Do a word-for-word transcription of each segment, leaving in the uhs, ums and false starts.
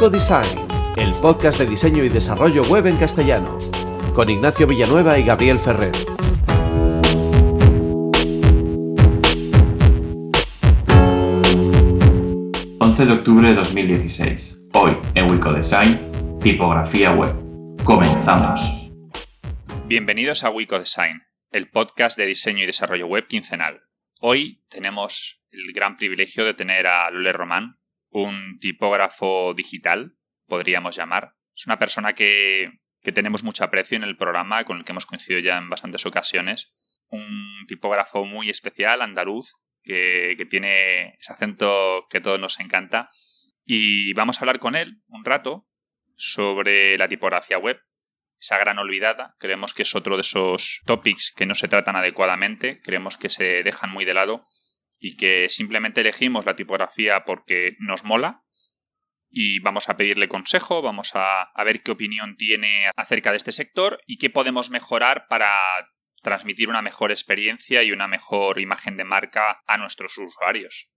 Wicodesign, el podcast de diseño y desarrollo web en castellano, con Ignacio Villanueva y Gabriel Ferrer. once de octubre de dos mil dieciséis. Hoy en Wicodesign, tipografía web. Comenzamos. Bienvenidos a Wicodesign, el podcast de diseño y desarrollo web quincenal. Hoy tenemos el gran privilegio de tener a Lole Román, un tipógrafo digital, podríamos llamar. Es una persona que, que tenemos mucho aprecio en el programa, con el que hemos coincidido ya en bastantes ocasiones. Un tipógrafo muy especial, andaluz, que, que tiene ese acento que a todos nos encanta. Y vamos a hablar con él un rato sobre la tipografía web, esa gran olvidada. Creemos que es otro de esos topics que no se tratan adecuadamente, creemos que se dejan muy de lado y que simplemente elegimos la tipografía porque nos mola y vamos a pedirle consejo, vamos a, a ver qué opinión tiene acerca de este sector y qué podemos mejorar para transmitir una mejor experiencia y una mejor imagen de marca a nuestros usuarios.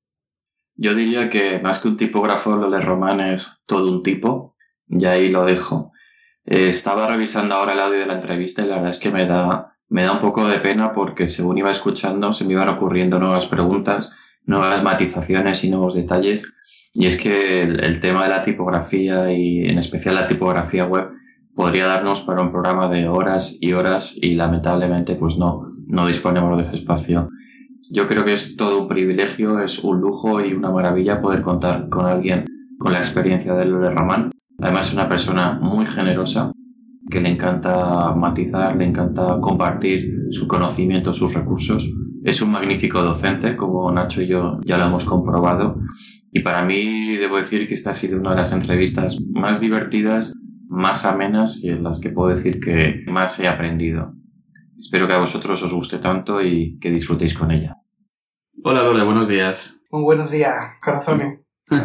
Yo diría que más que un tipógrafo, Lole Román es todo un tipo, y ahí lo dejo. Eh, estaba revisando ahora el audio de la entrevista y la verdad es que me da... Me da un poco de pena porque según iba escuchando se me iban ocurriendo nuevas preguntas, nuevas matizaciones y nuevos detalles. Y es que el, el tema de la tipografía y en especial la tipografía web podría darnos para un programa de horas y horas y lamentablemente pues no, no disponemos de ese espacio. Yo creo que es todo un privilegio, es un lujo y una maravilla poder contar con alguien con la experiencia de Lole Román. Además es una persona muy generosa, que le encanta matizar, le encanta compartir su conocimiento, sus recursos. Es un magnífico docente, como Nacho y yo ya lo hemos comprobado. Y para mí debo decir que esta ha sido una de las entrevistas más divertidas, más amenas y en las que puedo decir que más he aprendido. Espero que a vosotros os guste tanto y que disfrutéis con ella. Hola Lole, buenos días. Muy buenos días, corazones.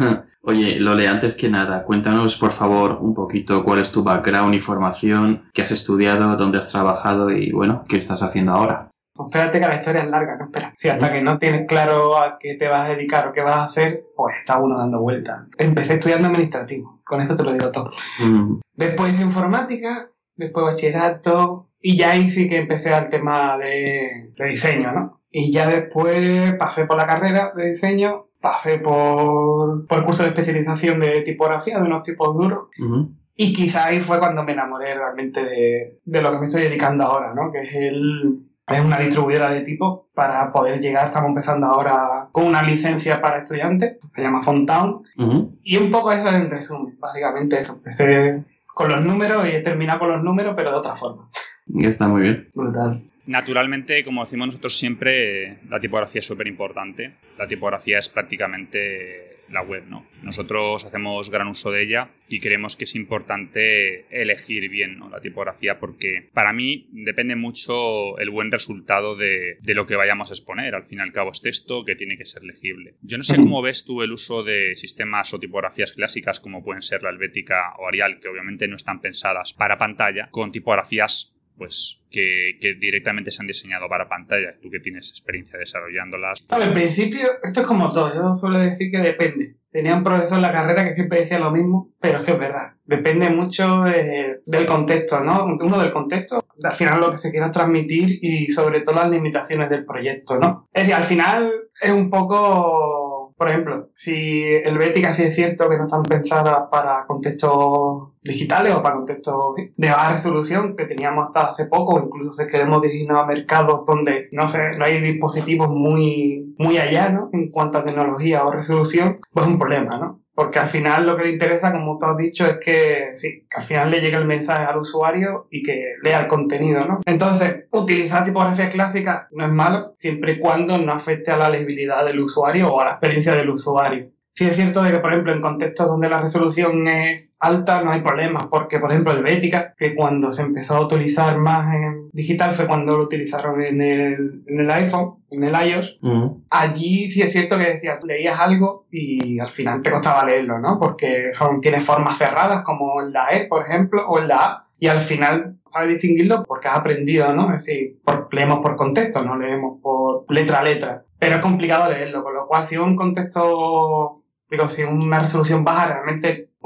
Oye, Lole, antes que nada, cuéntanos por favor un poquito cuál es tu background y formación, qué has estudiado, dónde has trabajado y bueno, qué estás haciendo ahora. Pues espérate que la historia es larga, no espera. Si hasta que no tienes claro a qué te vas a dedicar o qué vas a hacer, pues está uno dando vueltas. Empecé estudiando administrativo, con esto te lo digo todo. Mm. Después hice informática, después bachillerato y ya ahí sí que empecé al tema de, de diseño, ¿no? Y ya después pasé por la carrera de diseño. Pasé por, por el curso de especialización de tipografía, de unos tipos duros. Uh-huh. Y quizá ahí fue cuando me enamoré realmente de, de lo que me estoy dedicando ahora, ¿no? Que es, el, es una distribuidora de tipos para poder llegar. Estamos empezando ahora con una licencia para estudiantes, se llama Fontown. Uh-huh. Y un poco eso en resumen, básicamente eso. Empecé con los números y he terminado con los números, pero de otra forma. Está muy bien. Brutal. Naturalmente, como decimos nosotros siempre, la tipografía es súper importante. La tipografía es prácticamente la web, ¿no? Nosotros hacemos gran uso de ella y creemos que es importante elegir bien, ¿no?, la tipografía, porque para mí depende mucho el buen resultado de, de lo que vayamos a exponer. Al fin y al cabo es texto que tiene que ser legible. Yo no sé cómo ves tú el uso de sistemas o tipografías clásicas como pueden ser la Helvética o Arial, que obviamente no están pensadas para pantalla, con tipografías pues que, que directamente se han diseñado para pantalla. Tú que tienes experiencia desarrollándolas. A ver, en principio, esto es como todo. Yo suelo decir que depende. Tenía un profesor en la carrera que siempre decía lo mismo, pero es que es verdad. Depende mucho de, del contexto, ¿no? Uno del contexto, al final lo que se quiera transmitir y sobre todo las limitaciones del proyecto, ¿no? Es decir, al final es un poco... Por ejemplo, si Helvética sí es cierto que no están pensadas para contextos digitales o para contextos de baja resolución, que teníamos hasta hace poco, incluso si queremos dirigirnos a mercados donde no sé, no hay dispositivos muy, muy allá, ¿no?, en cuanto a tecnología o resolución, pues es un problema, ¿no? Porque al final lo que le interesa, como tú has dicho, es que sí, que al final le llegue el mensaje al usuario y que lea el contenido, ¿no? Entonces, utilizar tipografía clásica no es malo, siempre y cuando no afecte a la legibilidad del usuario o a la experiencia del usuario. Sí es cierto de que, por ejemplo, en contextos donde la resolución es alta no hay problema, porque, por ejemplo, Helvética, que cuando se empezó a utilizar más en digital fue cuando lo utilizaron en el, en el iPhone, en el iOS. Uh-huh. Allí sí es cierto que decía, tú leías algo y al final te costaba leerlo, ¿no? Porque son, tiene formas cerradas como en la E, por ejemplo, o en la A, y al final sabes distinguirlo porque has aprendido, ¿no? Es decir, por, leemos por contexto, no leemos por letra a letra. Pero es complicado leerlo, con lo cual si es un contexto, digo, si es una resolución baja, realmente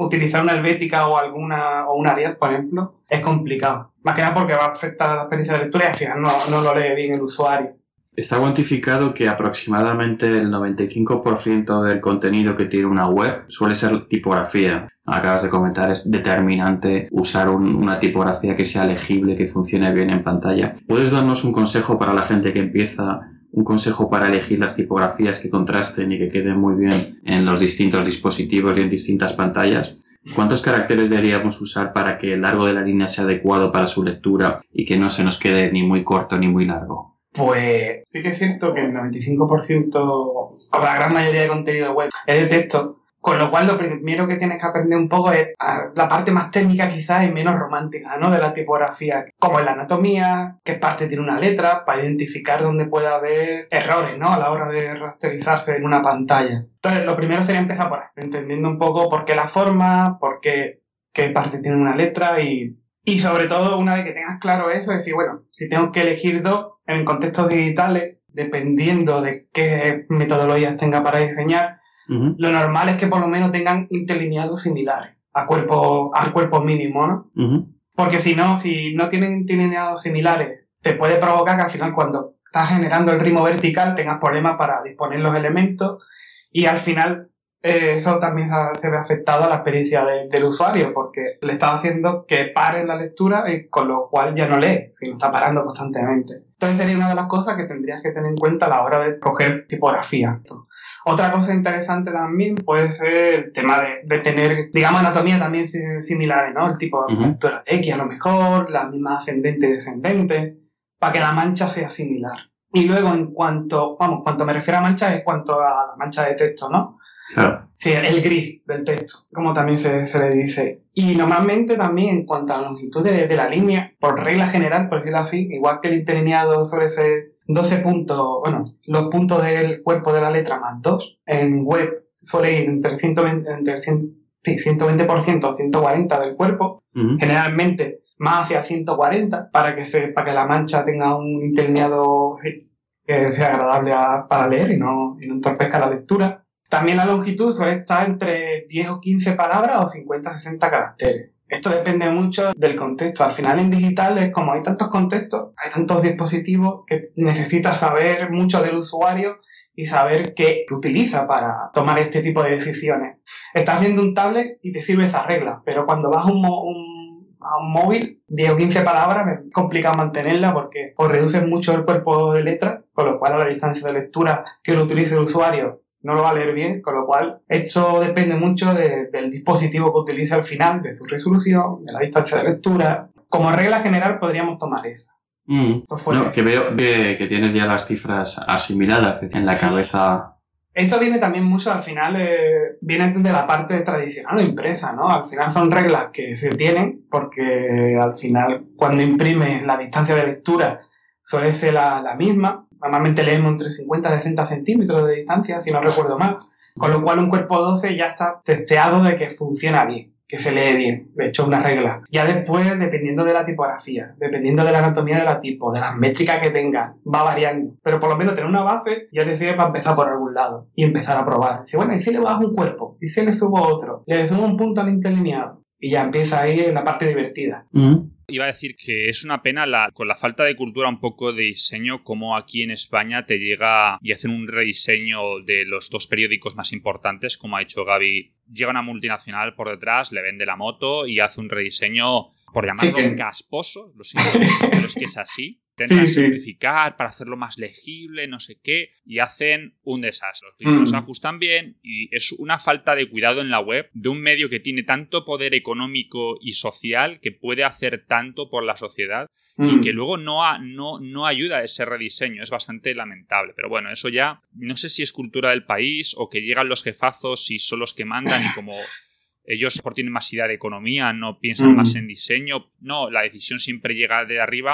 utilizar una Helvética o alguna o un Arial, por ejemplo, es complicado. Más que nada porque va a afectar a la experiencia de lectura y al final no, no lo lee bien el usuario. Está cuantificado que aproximadamente el noventa y cinco por ciento del contenido que tiene una web suele ser tipografía. Acabas de comentar, es determinante usar un, una tipografía que sea legible, que funcione bien en pantalla. ¿Puedes darnos un consejo para la gente que empieza, un consejo para elegir las tipografías que contrasten y que queden muy bien en los distintos dispositivos y en distintas pantallas? ¿Cuántos caracteres deberíamos usar para que el largo de la línea sea adecuado para su lectura y que no se nos quede ni muy corto ni muy largo? Pues sí que es cierto que el noventa y cinco por ciento o la gran mayoría de contenido web es de texto, con lo cual lo primero que tienes que aprender un poco es la parte más técnica quizás y menos romántica, ¿no? De la tipografía, como es la anatomía, qué parte tiene una letra, para identificar dónde puede haber errores, ¿no? A la hora de rasterizarse en una pantalla. Entonces lo primero sería empezar por ahí, entendiendo un poco por qué la forma, por qué, qué parte tiene una letra y... Y sobre todo, una vez que tengas claro eso, decir, bueno, si tengo que elegir dos en contextos digitales, dependiendo de qué metodologías tenga para diseñar, uh-huh. Lo normal es que por lo menos tengan interlineados similares, a cuerpo, al cuerpo mínimo, ¿no? Uh-huh. Porque si no, si no tienen interlineados similares, te puede provocar que al final cuando estás generando el ritmo vertical tengas problemas para disponer los elementos y al final... Eh, eso también se ve afectado a la experiencia de, del usuario porque le está haciendo que pare la lectura y con lo cual ya no lee, sino está parando constantemente. Entonces sería una de las cosas que tendrías que tener en cuenta a la hora de coger tipografía. Otra cosa interesante también puede ser el tema de, de tener, digamos, anatomía también similares, ¿no? El tipo de lectura de X a lo mejor, la misma ascendente y descendente, para que la mancha sea similar. Y luego en cuanto, vamos, cuanto me refiero a mancha es cuanto a la mancha de texto, ¿no? Claro. Sí, el gris del texto, como también se, se le dice. Y normalmente también en cuanto a la longitud de, de la línea, por regla general, por decirlo así, igual que el interlineado suele ser doce puntos, bueno, los puntos del cuerpo de la letra más dos, en web suele ir entre ciento veinte, entre ciento veinte por ciento o ciento cuarenta del cuerpo, uh-huh. Generalmente más hacia ciento cuarenta, para que, se, para que la mancha tenga un interlineado que sea agradable a, para leer y no, y no entorpezca la lectura. También la longitud suele estar entre diez o quince palabras o cincuenta a sesenta caracteres. Esto depende mucho del contexto. Al final en digital es como hay tantos contextos, hay tantos dispositivos que necesitas saber mucho del usuario y saber qué, qué utiliza para tomar este tipo de decisiones. Estás viendo un tablet y te sirve esa regla, pero cuando vas a un, un, a un móvil, diez o quince palabras es complicado mantenerla porque o reduces mucho el cuerpo de letras, con lo cual a la distancia de lectura que lo utilice el usuario no lo va a leer bien, con lo cual esto depende mucho de, del dispositivo que utilice al final, de su resolución, de la distancia de lectura. Como regla general podríamos tomar esa. Mm. No, que veo que, que tienes ya las cifras asimiladas en la sí. cabeza. Esto viene también mucho, al final, eh, viene de la parte tradicional o impresa, ¿no? Al final son reglas que se tienen porque al final cuando imprimes la distancia de lectura suele ser la, la misma. Normalmente leemos entre cincuenta y sesenta centímetros de distancia, si no recuerdo mal. Con lo cual un cuerpo doce ya está testeado de que funciona bien, que se lee bien. De hecho, una regla. Ya después, dependiendo de la tipografía, dependiendo de la anatomía de la tipo, de las métricas que tenga, va variando. Pero por lo menos tener una base ya te sirve para empezar por algún lado y empezar a probar. Dice, bueno, ¿y si le bajo un cuerpo? ¿Y si le subo otro? Le subo un punto al interlineado. Y ya empieza ahí en la parte divertida. Mm. Iba a decir que es una pena la, con la falta de cultura un poco de diseño, como aquí en España te llega y hacen un rediseño de los dos periódicos más importantes, como ha dicho Gaby. Llega una multinacional por detrás, le vende la moto y hace un rediseño, por llamarlo sí, casposo, lo siento, pero es que es así. Intentan sí, simplificar sí. para hacerlo más legible, no sé qué, y hacen un desastre. Los libros mm. se ajustan bien y es una falta de cuidado en la web de un medio que tiene tanto poder económico y social, que puede hacer tanto por la sociedad mm. y que luego no, ha, no, no ayuda a ese rediseño. Es bastante lamentable. Pero bueno, eso ya no sé si es cultura del país o que llegan los jefazos y son los que mandan y como... Ellos por tienen más idea de economía, no piensan mm. más en diseño. No, la decisión siempre llega de arriba.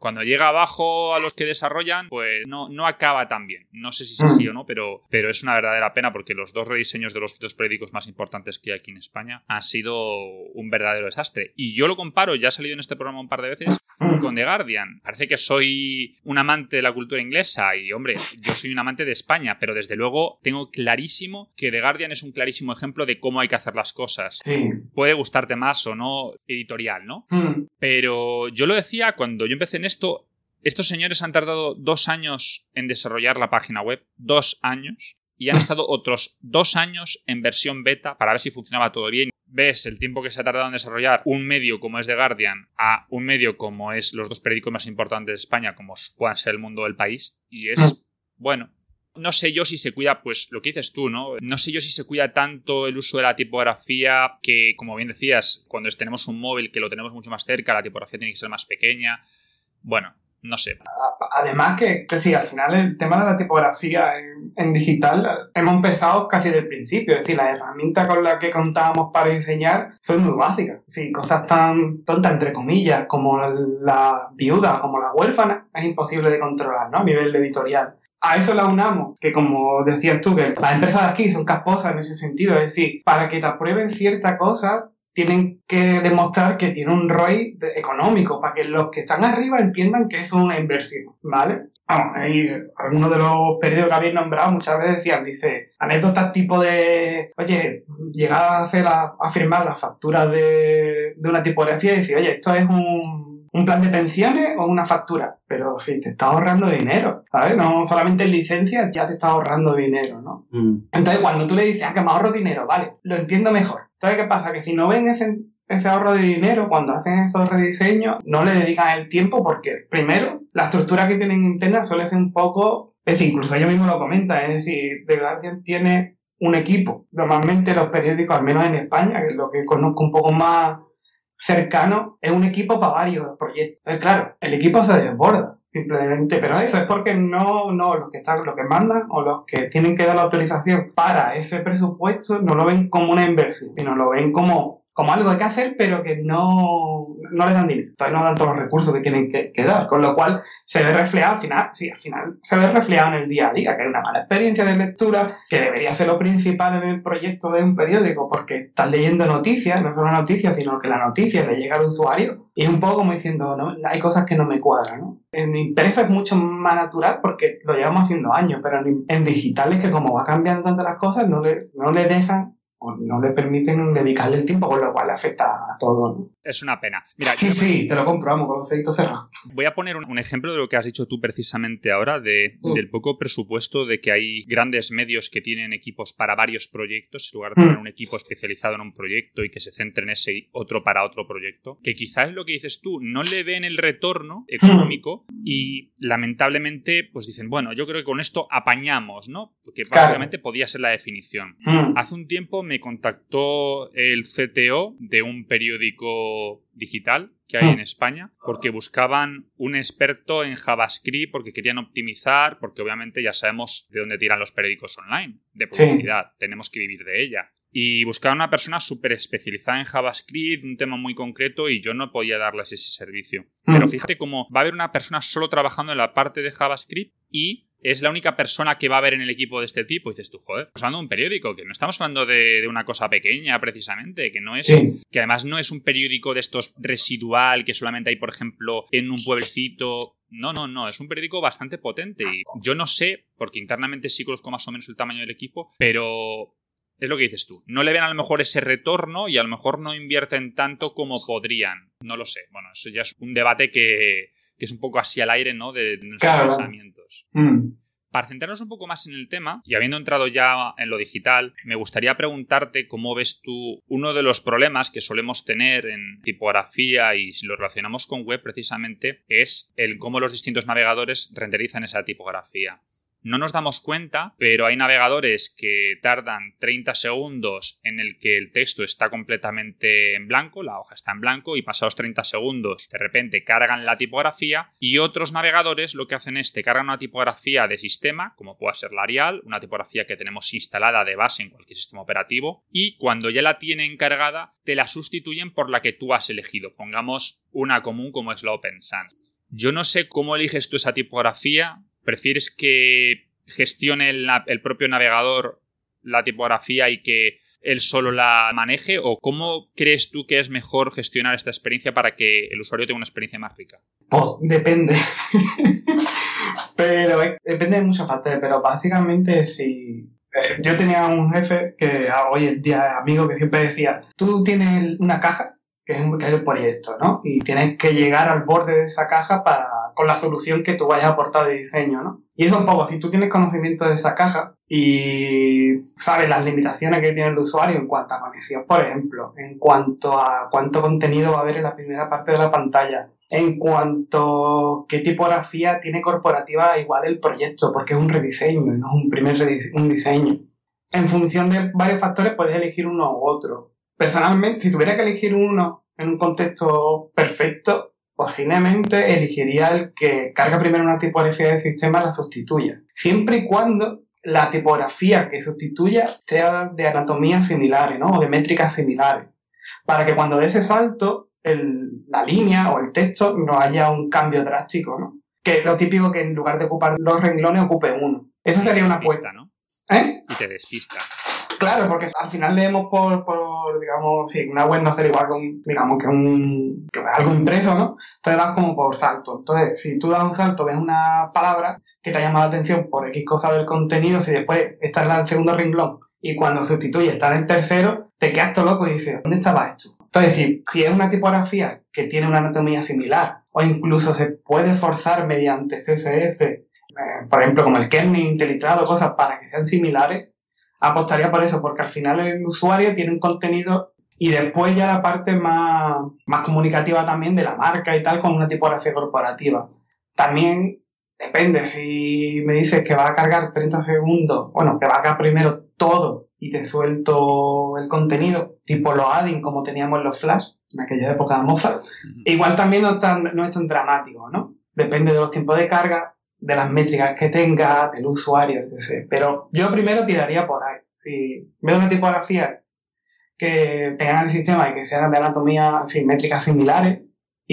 Cuando llega abajo a los que desarrollan, pues no, no acaba tan bien. No sé si es así o no, pero, pero es una verdadera pena porque los dos rediseños de los dos periódicos más importantes que hay aquí en España han sido un verdadero desastre. Y yo lo comparo, ya he salido en este programa un par de veces, con The Guardian. Parece que soy un amante de la cultura inglesa y, hombre, yo soy un amante de España, pero desde luego tengo clarísimo que The Guardian es un clarísimo ejemplo de cómo hay que hacer las cosas. Sí. Puede gustarte más o no editorial, ¿no? Mm. Pero yo lo decía cuando yo empecé en esto, estos señores han tardado dos años en desarrollar la página web, dos años, y han estado otros dos años en versión beta para ver si funcionaba todo bien. Ves el tiempo que se ha tardado en desarrollar un medio como es The Guardian a un medio como es los dos periódicos más importantes de España, como puedan ser El Mundo del País, y es, bueno, no sé yo si se cuida, pues lo que dices tú, ¿no? No sé yo si se cuida tanto el uso de la tipografía, que como bien decías, cuando tenemos un móvil que lo tenemos mucho más cerca, la tipografía tiene que ser más pequeña. Bueno, no sé. Además que, es decir, al final el tema de la tipografía en, en digital hemos empezado casi del principio. Es decir, las herramientas con las que contábamos para diseñar son muy básicas. Es decir, cosas tan tontas, entre comillas, como la viuda, como la huérfana, es imposible de controlar, ¿no? A nivel editorial. A eso la unamos, que como decías tú, que las empresas de aquí son casposas en ese sentido. Es decir, para que te aprueben cierta cosa, tienen que demostrar que tiene un R O I de, económico, para que los que están arriba entiendan que es una inversión, ¿vale? Vamos, ahí algunos de los periódicos que habéis nombrado muchas veces decían, dice, anécdotas tipo de, oye, llegar a hacer la, a firmar las facturas de, de una tipografía y decir, oye, esto es un, un plan de pensiones o una factura, pero si te está ahorrando dinero, ¿sabes? No solamente en licencias, ya te está ahorrando dinero, ¿no? Mm. Entonces, cuando tú le dices, ah, que me ahorro dinero, vale, lo entiendo mejor. ¿Sabes qué pasa? Que si no ven ese, ese ahorro de dinero cuando hacen esos rediseños, no le dedican el tiempo porque, primero, la estructura que tienen interna suele ser un poco... Es decir, incluso ellos mismos lo comentan, es decir, The Guardian tiene un equipo. Normalmente los periódicos, al menos en España, que es lo que conozco un poco más cercano, es un equipo para varios proyectos. Entonces, claro, el equipo se desborda. Simplemente, pero eso es porque no, no, los que están, los que mandan o los que tienen que dar la autorización para ese presupuesto no lo ven como una inversión, sino lo ven como, como algo que hay que hacer, pero que no, no les dan dinero. Entonces no dan todos los recursos que tienen que, que dar, con lo cual se ve reflejado al final, sí, al final se ve reflejado en el día a día, que hay una mala experiencia de lectura, que debería ser lo principal en el proyecto de un periódico, porque estás leyendo noticias, no solo noticias, sino que la noticia le llega al usuario, y es un poco como diciendo, no, hay cosas que no me cuadran, ¿no? En impreso es mucho más natural porque lo llevamos haciendo años, pero en, en digital es que como va cambiando tanto las cosas, no le, no le dejan o no le permiten dedicarle el tiempo, con lo cual le afecta a todo, ¿no? Es una pena. Mira, sí, sí, te lo compramos con los créditos cerrados. Voy a poner un, un ejemplo de lo que has dicho tú precisamente ahora, de, sí. del poco presupuesto, de que hay grandes medios que tienen equipos para varios proyectos, en lugar de tener mm. un equipo especializado en un proyecto y que se centre en ese y otro para otro proyecto, que quizás es lo que dices tú, no le ven el retorno económico mm. y lamentablemente pues dicen, bueno, yo creo que con esto apañamos, ¿no? Porque básicamente claro. podía ser la definición. Mm. Hace un tiempo me contactó el C T O de un periódico digital que hay en España porque buscaban un experto en JavaScript porque querían optimizar, porque obviamente ya sabemos de dónde tiran los periódicos online, de publicidad, sí. tenemos que vivir de ella. Y buscaban una persona súper especializada en JavaScript, un tema muy concreto, y yo no podía darles ese servicio. Mm. Pero fíjate cómo va a haber una persona solo trabajando en la parte de JavaScript y es la única persona que va a haber en el equipo de este tipo. Y dices tú, joder, estamos hablando de un periódico, que no estamos hablando de, de una cosa pequeña precisamente, que no es, sí. que además no es un periódico de estos residual, que solamente hay, por ejemplo, en un pueblecito. No, no, no, es un periódico bastante potente. Y yo no sé, porque internamente sí conozco más o menos el tamaño del equipo, pero es lo que dices tú. No le ven a lo mejor ese retorno y a lo mejor no invierten tanto como podrían. No lo sé. Bueno, eso ya es un debate que... que es un poco así al aire, ¿no? De, de nuestros claro. pensamientos. Mm. Para centrarnos un poco más en el tema, y habiendo entrado ya en lo digital, me gustaría preguntarte cómo ves tú uno de los problemas que solemos tener en tipografía, y si lo relacionamos con web precisamente, es el cómo los distintos navegadores renderizan esa tipografía. No nos damos cuenta, pero hay navegadores que tardan treinta segundos en el que el texto está completamente en blanco, la hoja está en blanco, y pasados treinta segundos de repente cargan la tipografía, y otros navegadores lo que hacen es te cargan una tipografía de sistema, como pueda ser la Arial, una tipografía que tenemos instalada de base en cualquier sistema operativo, y cuando ya la tienen cargada te la sustituyen por la que tú has elegido. Pongamos una común como es la Open Sans. Yo no sé cómo eliges tú esa tipografía. ¿Prefieres que gestione el, el propio navegador la tipografía y que él solo la maneje? ¿O cómo crees tú que es mejor gestionar esta experiencia para que el usuario tenga una experiencia más rica? Pues depende. pero depende de muchos factores, pero básicamente si... Eh, yo tenía un jefe que hoy en día es amigo que siempre decía, tú tienes una caja, que es, un, que es el proyecto, ¿no? Y tienes que llegar al borde de esa caja para, con la solución que tú vayas a aportar de diseño, ¿no? Y eso un poco, si tú tienes conocimiento de esa caja y sabes las limitaciones que tiene el usuario en cuanto a conexión, por ejemplo, en cuanto a cuánto contenido va a haber en la primera parte de la pantalla, en cuanto a qué tipografía tiene corporativa igual el proyecto, porque es un rediseño, no es un primer redise- un diseño. En función de varios factores puedes elegir uno u otro. Personalmente, si tuviera que elegir uno en un contexto perfecto, posiblemente elegiría el que carga primero una tipografía del sistema y la sustituya. Siempre y cuando la tipografía que sustituya sea de anatomías similares, ¿no? O de métricas similares. Para que cuando dé ese salto, el, la línea o el texto no haya un cambio drástico, ¿no? Que es lo típico que en lugar de ocupar dos renglones ocupe uno. Eso sería una apuesta, ¿no? ¿Eh? Y te despista. Claro, porque al final leemos por, por digamos, sí, una web no será igual que un, digamos, que un, que algo impreso, ¿no? Entonces vas como por salto. Entonces, si tú das un salto, ves una palabra que te ha llamado la atención por X cosa del contenido, si después está en el segundo renglón y cuando sustituye está en el tercero, te quedas todo loco y dices, ¿dónde estaba esto? Entonces, si, si es una tipografía que tiene una anatomía similar o incluso se puede forzar mediante C S S, eh, por ejemplo, como el kerning, IntelliTrad o cosas para que sean similares, apostaría por eso, porque al final el usuario tiene un contenido y después ya la parte más, más comunicativa también de la marca y tal con una tipografía corporativa. También depende, si me dices que va a cargar treinta segundos, bueno, que va a cargar primero todo y te suelto el contenido, tipo los add-in como teníamos en los Flash, en aquella época de Mozart, uh-huh. Igual también no es, tan, no es tan dramático, ¿no? Depende de los tiempos de carga, de las métricas que tenga, del usuario, etcétera. Pero yo primero tiraría por ahí. Si veo una tipografía que tengan el sistema y que sean de anatomía, sí, métricas similares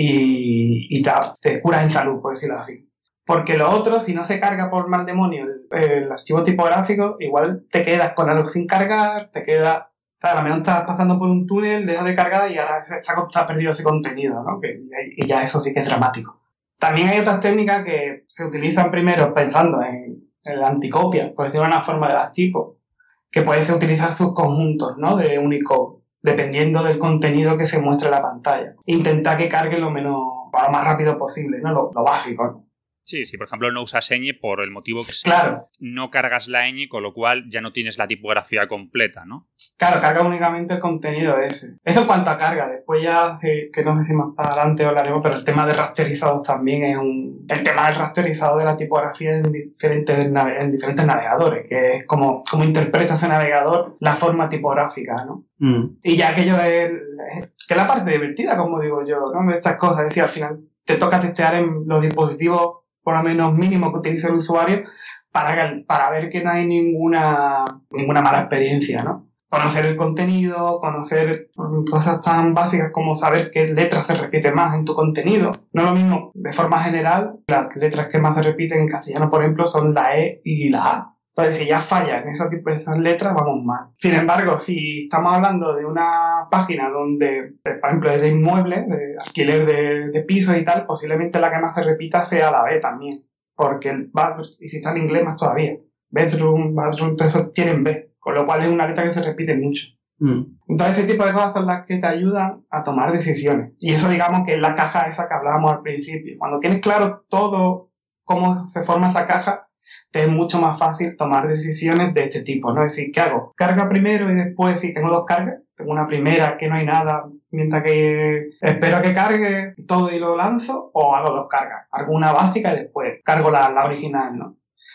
y, y te, te curas en salud, por decirlo así. Porque lo otro, si no se carga por mal demonio el, el archivo tipográfico, igual te quedas con algo sin cargar, te queda, o sea, a lo mejor estás pasando por un túnel, dejas de cargar y ahora se, se ha perdido ese contenido, ¿no? Que, y ya eso sí que es dramático. También hay otras técnicas que se utilizan primero pensando en, en la anticopia, por decirlo de una forma de archivo, que puedes utilizar sus conjuntos, ¿no? De Unicode, dependiendo del contenido que se muestre en la pantalla. Intentar que cargue lo menos, lo más rápido posible, ¿no? Lo, lo básico, ¿no? Sí, sí, por ejemplo no usas ñ por el motivo que sea. Claro. No cargas la ñ, con lo cual ya no tienes la tipografía completa, ¿no? Claro, carga únicamente el contenido ese. Eso en cuanto a carga. Después ya, que no sé si más para adelante hablaremos, pero el tema de rasterizados también es un... El tema del rasterizado de la tipografía en diferentes, en diferentes navegadores, que es como, como interpreta ese navegador la forma tipográfica, ¿no? Mm. Y ya aquello es... que es la parte divertida, como digo yo, ¿no? De estas cosas. Es decir, al final te toca testear en los dispositivos por lo menos mínimo que utilice el usuario para, para ver que no hay ninguna, ninguna mala experiencia, ¿no? Conocer el contenido, conocer cosas tan básicas como saber qué letras se repiten más en tu contenido. No es lo mismo, de forma general, las letras que más se repiten en castellano, por ejemplo, son la E y la A. Entonces, si ya fallan ese tipo de esas letras, vamos mal. Sin embargo, si estamos hablando de una página donde, por ejemplo, es de inmuebles, de alquiler de, de pisos y tal, posiblemente la que más se repita sea la B también. Porque el bathroom, y si está en inglés más todavía, bedroom, bathroom, todo eso tienen B. Con lo cual es una letra que se repite mucho. Mm. Entonces, ese tipo de cosas son las que te ayudan a tomar decisiones. Y eso, digamos, que es la caja esa que hablábamos al principio. Cuando tienes claro todo cómo se forma esa caja, te es mucho más fácil tomar decisiones de este tipo, ¿no? Es decir, ¿qué hago? Carga primero y después, si tengo dos cargas, tengo una primera que no hay nada, mientras que espero a que cargue todo y lo lanzo, o hago dos cargas. Hago una básica y después cargo la, la original, ¿no?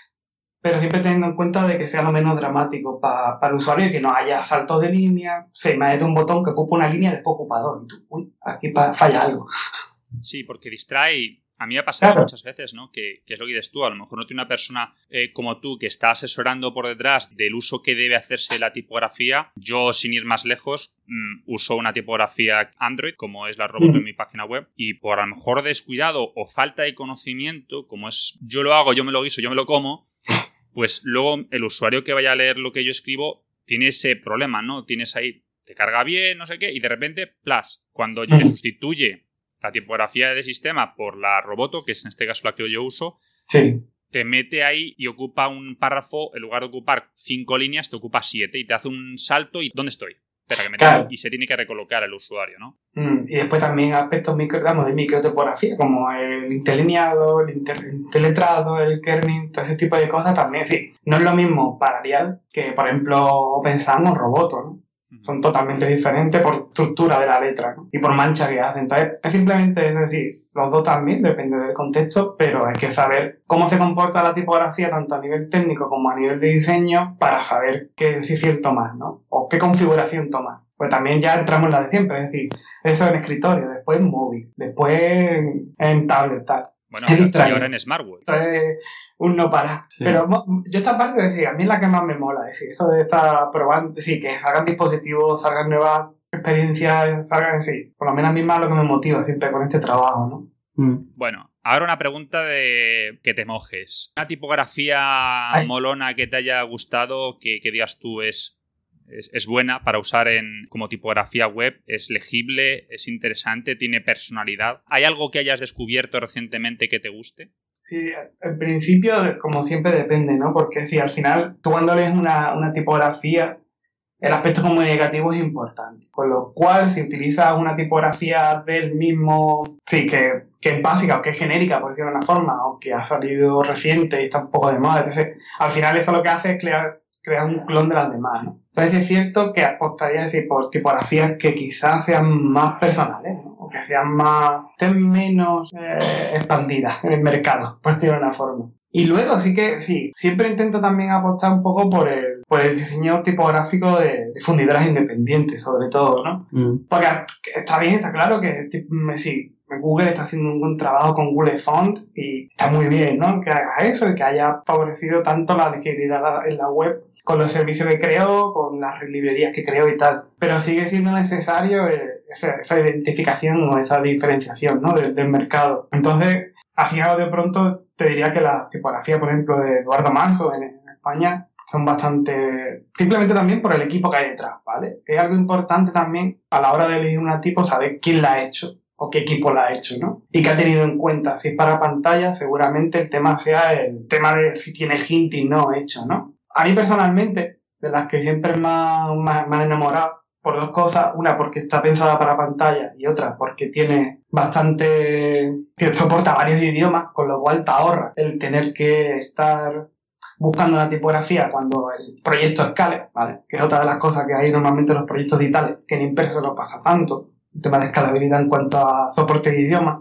Pero siempre teniendo en cuenta de que sea lo menos dramático para pa el usuario y que no haya saltos de línea, se me mete un botón que ocupa una línea y después ocupa dos. Y tú, uy, aquí falla algo. Sí, porque distrae. A mí me ha pasado Claro. muchas veces, ¿no? Que, que es lo que dices tú, a lo mejor no tiene una persona eh, como tú que está asesorando por detrás del uso que debe hacerse la tipografía. Yo, sin ir más lejos, mmm, uso una tipografía Android, como es la Roboto Mm. en mi página web, y por a lo mejor descuidado o falta de conocimiento, como es yo lo hago, yo me lo guiso, yo me lo como, pues luego el usuario que vaya a leer lo que yo escribo tiene ese problema, ¿no? Tienes ahí, te carga bien, no sé qué, y de repente, plas, cuando Mm. te sustituye la tipografía de sistema por la Roboto, que es en este caso la que yo uso, Sí. te mete ahí y ocupa un párrafo, en lugar de ocupar cinco líneas, te ocupa siete y te hace un salto y ¿dónde estoy? Espera, que me Claro. tengo- y se tiene que recolocar el usuario, ¿no? Mm, Y después también aspectos micro, digamos, de microtopografía, como el interlineado, el inter- interletrado, el kerning, todo ese tipo de cosas también. Es decir, no es lo mismo para Arial que, por ejemplo, OpenSAM o Roboto, ¿no? Son totalmente diferentes por estructura de la letra, ¿no? Y por mancha que hacen. Entonces, es simplemente, es decir, los dos también, depende del contexto, pero hay que saber cómo se comporta la tipografía tanto a nivel técnico como a nivel de diseño para saber qué decisión tomar, ¿no? O qué configuración tomar. Pues también ya entramos en la de siempre, es decir, eso en escritorio, después en móvil, después en, en tablet, tal. Bueno, Es y distraído. ahora en Smartwatch. Esto es un no parar. Sí. Pero mo- yo esta parte, es decir, a mí es la que más me mola, es decir, eso de estar probando, es decir, que salgan dispositivos, salgan nuevas experiencias, salgan, sí, por lo menos a mí más lo que me motiva siempre con este trabajo, ¿no? Mm. Bueno, ahora una pregunta de que te mojes. Una tipografía Ay. molona que te haya gustado, que, que digas tú es, es, es buena para usar en como tipografía web, es legible, es interesante, tiene personalidad. ¿Hay algo que hayas descubierto recientemente que te guste? Sí, en principio, como siempre, depende, ¿no? Porque si al final, tú cuando lees una, una tipografía, el aspecto comunicativo es importante. Con lo cual, si utilizas una tipografía del mismo, sí, que, que es básica o que es genérica, por decirlo de una forma, o que ha salido reciente y está un poco de moda, entonces, al final eso lo que hace es crear, crear un clon de las demás, ¿no? Entonces es cierto que apostaría, es decir, por tipografías que quizás sean más personales, ¿no? O que sean más, estén menos eh, expandidas en el mercado, por decirlo de una forma. Y luego sí que, sí, siempre intento también apostar un poco por el, por el diseño tipográfico de, de fundidoras independientes, sobre todo, ¿no? Mm. Porque está bien, está claro que sí, Google está haciendo un buen trabajo con Google Font y está muy bien, ¿no? Que haga eso y que haya favorecido tanto la legibilidad en la web con los servicios que creó, con las librerías que creó y tal. Pero sigue siendo necesario eh, esa, esa identificación o esa diferenciación, ¿no? Del, del mercado. Entonces, así de pronto te diría que la tipografía, por ejemplo, de Eduardo Manso en, en España son bastante... Simplemente también por el equipo que hay detrás, ¿vale? Es algo importante también a la hora de elegir una tipo saber quién la ha hecho o qué equipo la ha hecho, ¿no? Y qué ha tenido en cuenta. Si es para pantalla, seguramente el tema sea el tema de si tiene hinting no hecho, ¿no? A mí personalmente, de las que siempre me han más, más enamorado, por dos cosas. Una, porque está pensada para pantalla, y otra, porque tiene bastante... que soporta varios idiomas, con lo cual te ahorra el tener que estar buscando una tipografía cuando el proyecto escale, ¿vale? Que es otra de las cosas que hay normalmente en los proyectos digitales, que en impreso no pasa tanto. El tema de escalabilidad en cuanto a soporte de idioma.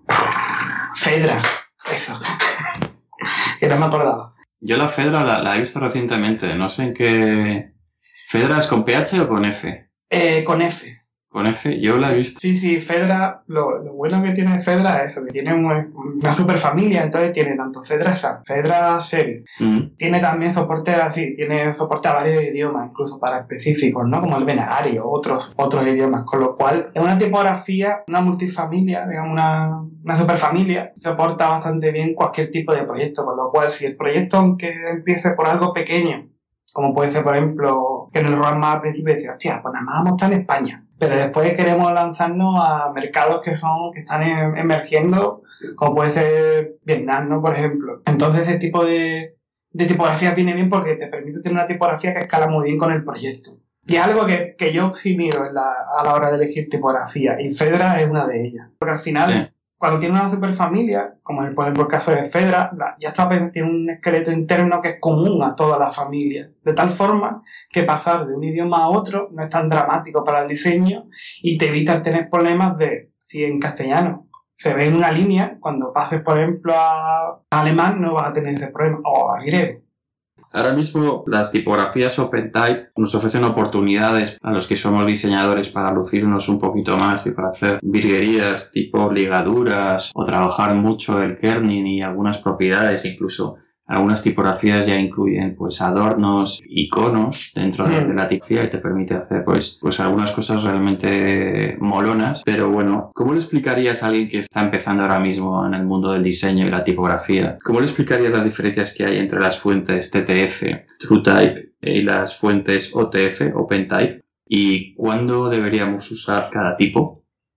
Fedra, eso. Que no me acordaba. Yo la Fedra la, la he visto recientemente, no sé en qué... ¿Fedra es con P H o con F? Eh, con F. Con F, yo la he visto. Sí, sí, Fedra, lo, lo bueno que tiene Fedra es eso, que tiene una, una superfamilia, entonces tiene tanto Fedra S A M, Fedra Serif, Mm. tiene también soporte así, tiene soporte a varios idiomas, incluso para específicos, ¿no? Como el Venagari o otros, otros idiomas, con lo cual es una tipografía, una multifamilia, digamos, una, una superfamilia, soporta bastante bien cualquier tipo de proyecto, con lo cual si el proyecto, aunque empiece por algo pequeño, como puede ser, por ejemplo, que en el roadmap al principio decía, hostia, pues nada más vamos a estar en España. Pero después queremos lanzarnos a mercados que son que están em- emergiendo, como puede ser Vietnam, ¿no? Por ejemplo. Entonces ese tipo de, de tipografía viene bien porque te permite tener una tipografía que escala muy bien con el proyecto. Y es algo que, que yo sí miro en la, a la hora de elegir tipografía, y Fedra es una de ellas. Porque al final, Sí. cuando tiene una superfamilia, como por ejemplo el caso de Fedra, la- ya está, tiene un esqueleto interno que es común a todas las familias. De tal forma que pasar de un idioma a otro no es tan dramático para el diseño y te evita tener problemas de si en castellano se ve en una línea, cuando pases por ejemplo a alemán no vas a tener ese problema, o a griego. Ahora mismo las tipografías OpenType nos ofrecen oportunidades a los que somos diseñadores para lucirnos un poquito más y para hacer virguerías tipo ligaduras o trabajar mucho el kerning y algunas propiedades, incluso algunas tipografías ya incluyen pues adornos, iconos dentro de, de la tipografía y te permite hacer pues, pues algunas cosas realmente molonas. Pero bueno, ¿cómo le explicarías a alguien que está empezando ahora mismo en el mundo del diseño y la tipografía? ¿Cómo le explicarías las diferencias que hay entre las fuentes T T F, TrueType y las fuentes O T F, OpenType? ¿Y cuándo deberíamos usar cada tipo?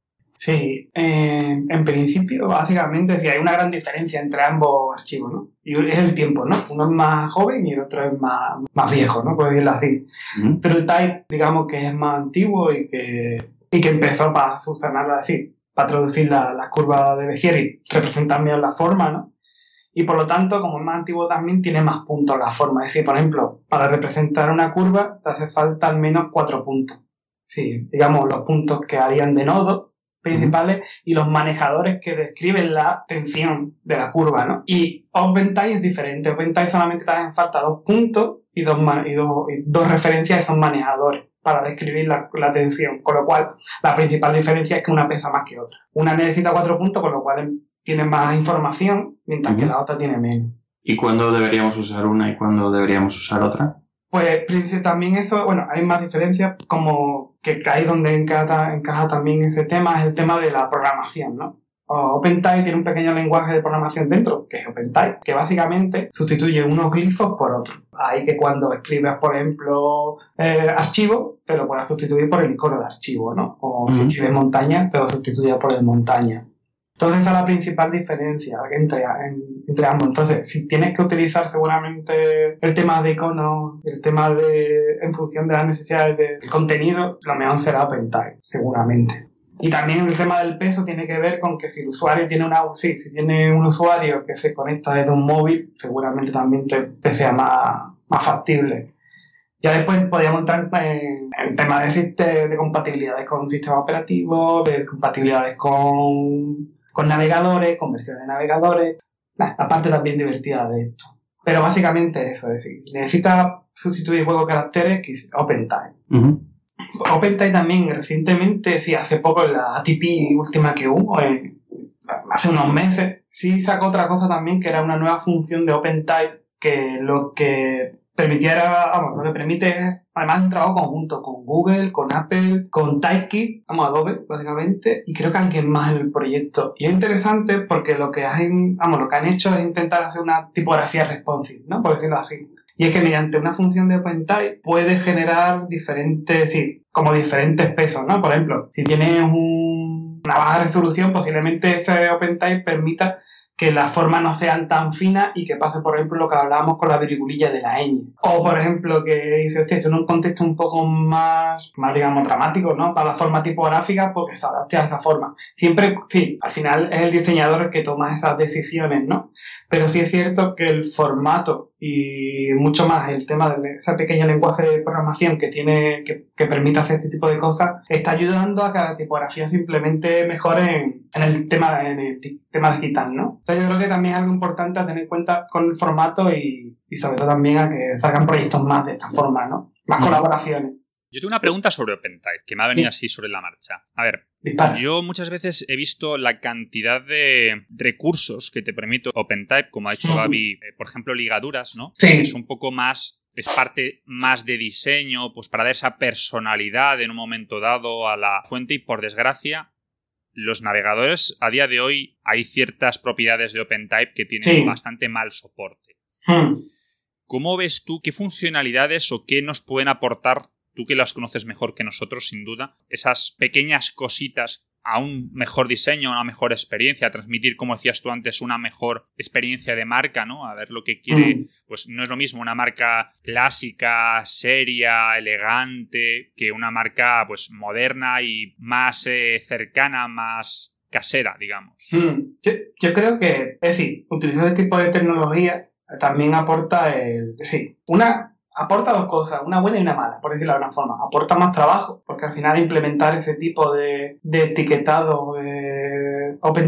Sí, eh, en principio, básicamente, sí, hay una gran diferencia entre ambos archivos, ¿no? Y es el tiempo, ¿no? Uno es más joven y el otro es más, más viejo, ¿no? Por decirlo así. Uh-huh. TrueType, digamos que es más antiguo y que, y que empezó para funcionar así, para traducir la, la curva de Bézier y representar bien la forma, ¿no? Y por lo tanto, como es más antiguo también, tiene más puntos la forma. Es decir, por ejemplo, para representar una curva te hace falta al menos cuatro puntos. Sí, digamos, los puntos que harían de nodo principales uh-huh. y los manejadores que describen la tensión de la curva, ¿no? Y OpenType es diferente. OpenType solamente te hacen falta dos puntos y dos, y dos, y dos referencias que son manejadores para describir la, la tensión. Con lo cual, la principal diferencia es que una pesa más que otra. Una necesita cuatro puntos, con lo cual tiene más información, mientras uh-huh. que la otra tiene menos. ¿Y cuándo deberíamos usar una y cuándo deberíamos usar otra? Pues también eso, bueno, hay más diferencias, como que ahí donde encaja, encaja también ese tema, es el tema de la programación, ¿no? OpenType tiene un pequeño lenguaje de programación dentro, que es OpenType, que básicamente sustituye unos glifos por otros. Ahí que cuando escribes, por ejemplo, eh, archivo, te lo puedes sustituir por el icono de archivo, ¿no? O uh-huh. si escribes montaña, te lo sustituye por el montaña. Entonces esa es la principal diferencia entre, entre ambos. Entonces, si tienes que utilizar seguramente el tema de iconos, el tema de, en función de las necesidades del contenido, lo mejor será OpenType, seguramente. Y también el tema del peso tiene que ver con que si el usuario tiene una, sí, si tiene un usuario que se conecta desde un móvil, seguramente también te, te sea más, más factible. Ya después podríamos entrar en, en temas de, de, de compatibilidades con sistemas operativos, de compatibilidades con, con navegadores, con versiones de navegadores. Nah, la parte también divertida de esto. Pero básicamente eso, es decir, necesita sustituir juego de caracteres que es OpenType. Uh-huh. OpenType también recientemente, sí, hace poco en la A T P última que hubo, eh, hace unos meses, sí sacó otra cosa también que era una nueva función de OpenType que lo que permitiera, vamos, lo que permite es además un trabajo conjunto con Google, con Apple, con Typekit, vamos, Adobe, básicamente, y creo que alguien más en el proyecto. Y es interesante porque lo que han, vamos, lo que han hecho es intentar hacer una tipografía responsive, ¿no? Por decirlo así. Y es que mediante una función de OpenType puedes generar diferentes, sí, como diferentes pesos, ¿no? Por ejemplo, si tienes un, una baja resolución, posiblemente ese OpenType permita que las formas no sean tan finas y que pase, por ejemplo, lo que hablábamos con la virgulilla de la ñ. O, por ejemplo, que dice, hostia, esto en un contexto un poco más, más, digamos, dramático, ¿no? Para la forma tipográfica, porque se adapte a esa forma. Siempre, sí, al final es el diseñador el que toma esas decisiones, ¿no? Pero sí es cierto que el formato y mucho más el tema de ese pequeño lenguaje de programación que tiene, que, que permite hacer este tipo de cosas, está ayudando a que la tipografía se implemente mejor en, en el tema, en el tema digital, ¿no? Entonces yo creo que también es algo importante a tener en cuenta con el formato y, y sobre todo también a que salgan proyectos más de esta forma, ¿no? Más mm. colaboraciones. Yo tengo una pregunta sobre OpenType, que me ha venido sí. así sobre la marcha. A ver, Dispara. Yo muchas veces he visto la cantidad de recursos que te permite OpenType, como ha hecho Gaby, eh, por ejemplo, ligaduras, ¿no? Sí. Es un poco más, es parte más de diseño, pues para dar esa personalidad en un momento dado a la fuente y, por desgracia, los navegadores, a día de hoy, hay ciertas propiedades de OpenType que tienen sí. bastante mal soporte. Hmm. ¿Cómo ves tú qué funcionalidades o qué nos pueden aportar, tú que las conoces mejor que nosotros, sin duda, esas pequeñas cositas a un mejor diseño, a una mejor experiencia, a transmitir, como decías tú antes, una mejor experiencia de marca, ¿no? A ver lo que quiere, mm. pues no es lo mismo una marca clásica, seria, elegante, que una marca pues moderna y más eh, cercana, más casera, digamos. Mm. Yo, yo creo que, es decir, utilizar este tipo de tecnología también aporta, el, sí, una... aporta dos cosas, una buena y una mala, por decirlo de alguna forma. Aporta más trabajo, porque al final implementar ese tipo de, de etiquetado eh, open,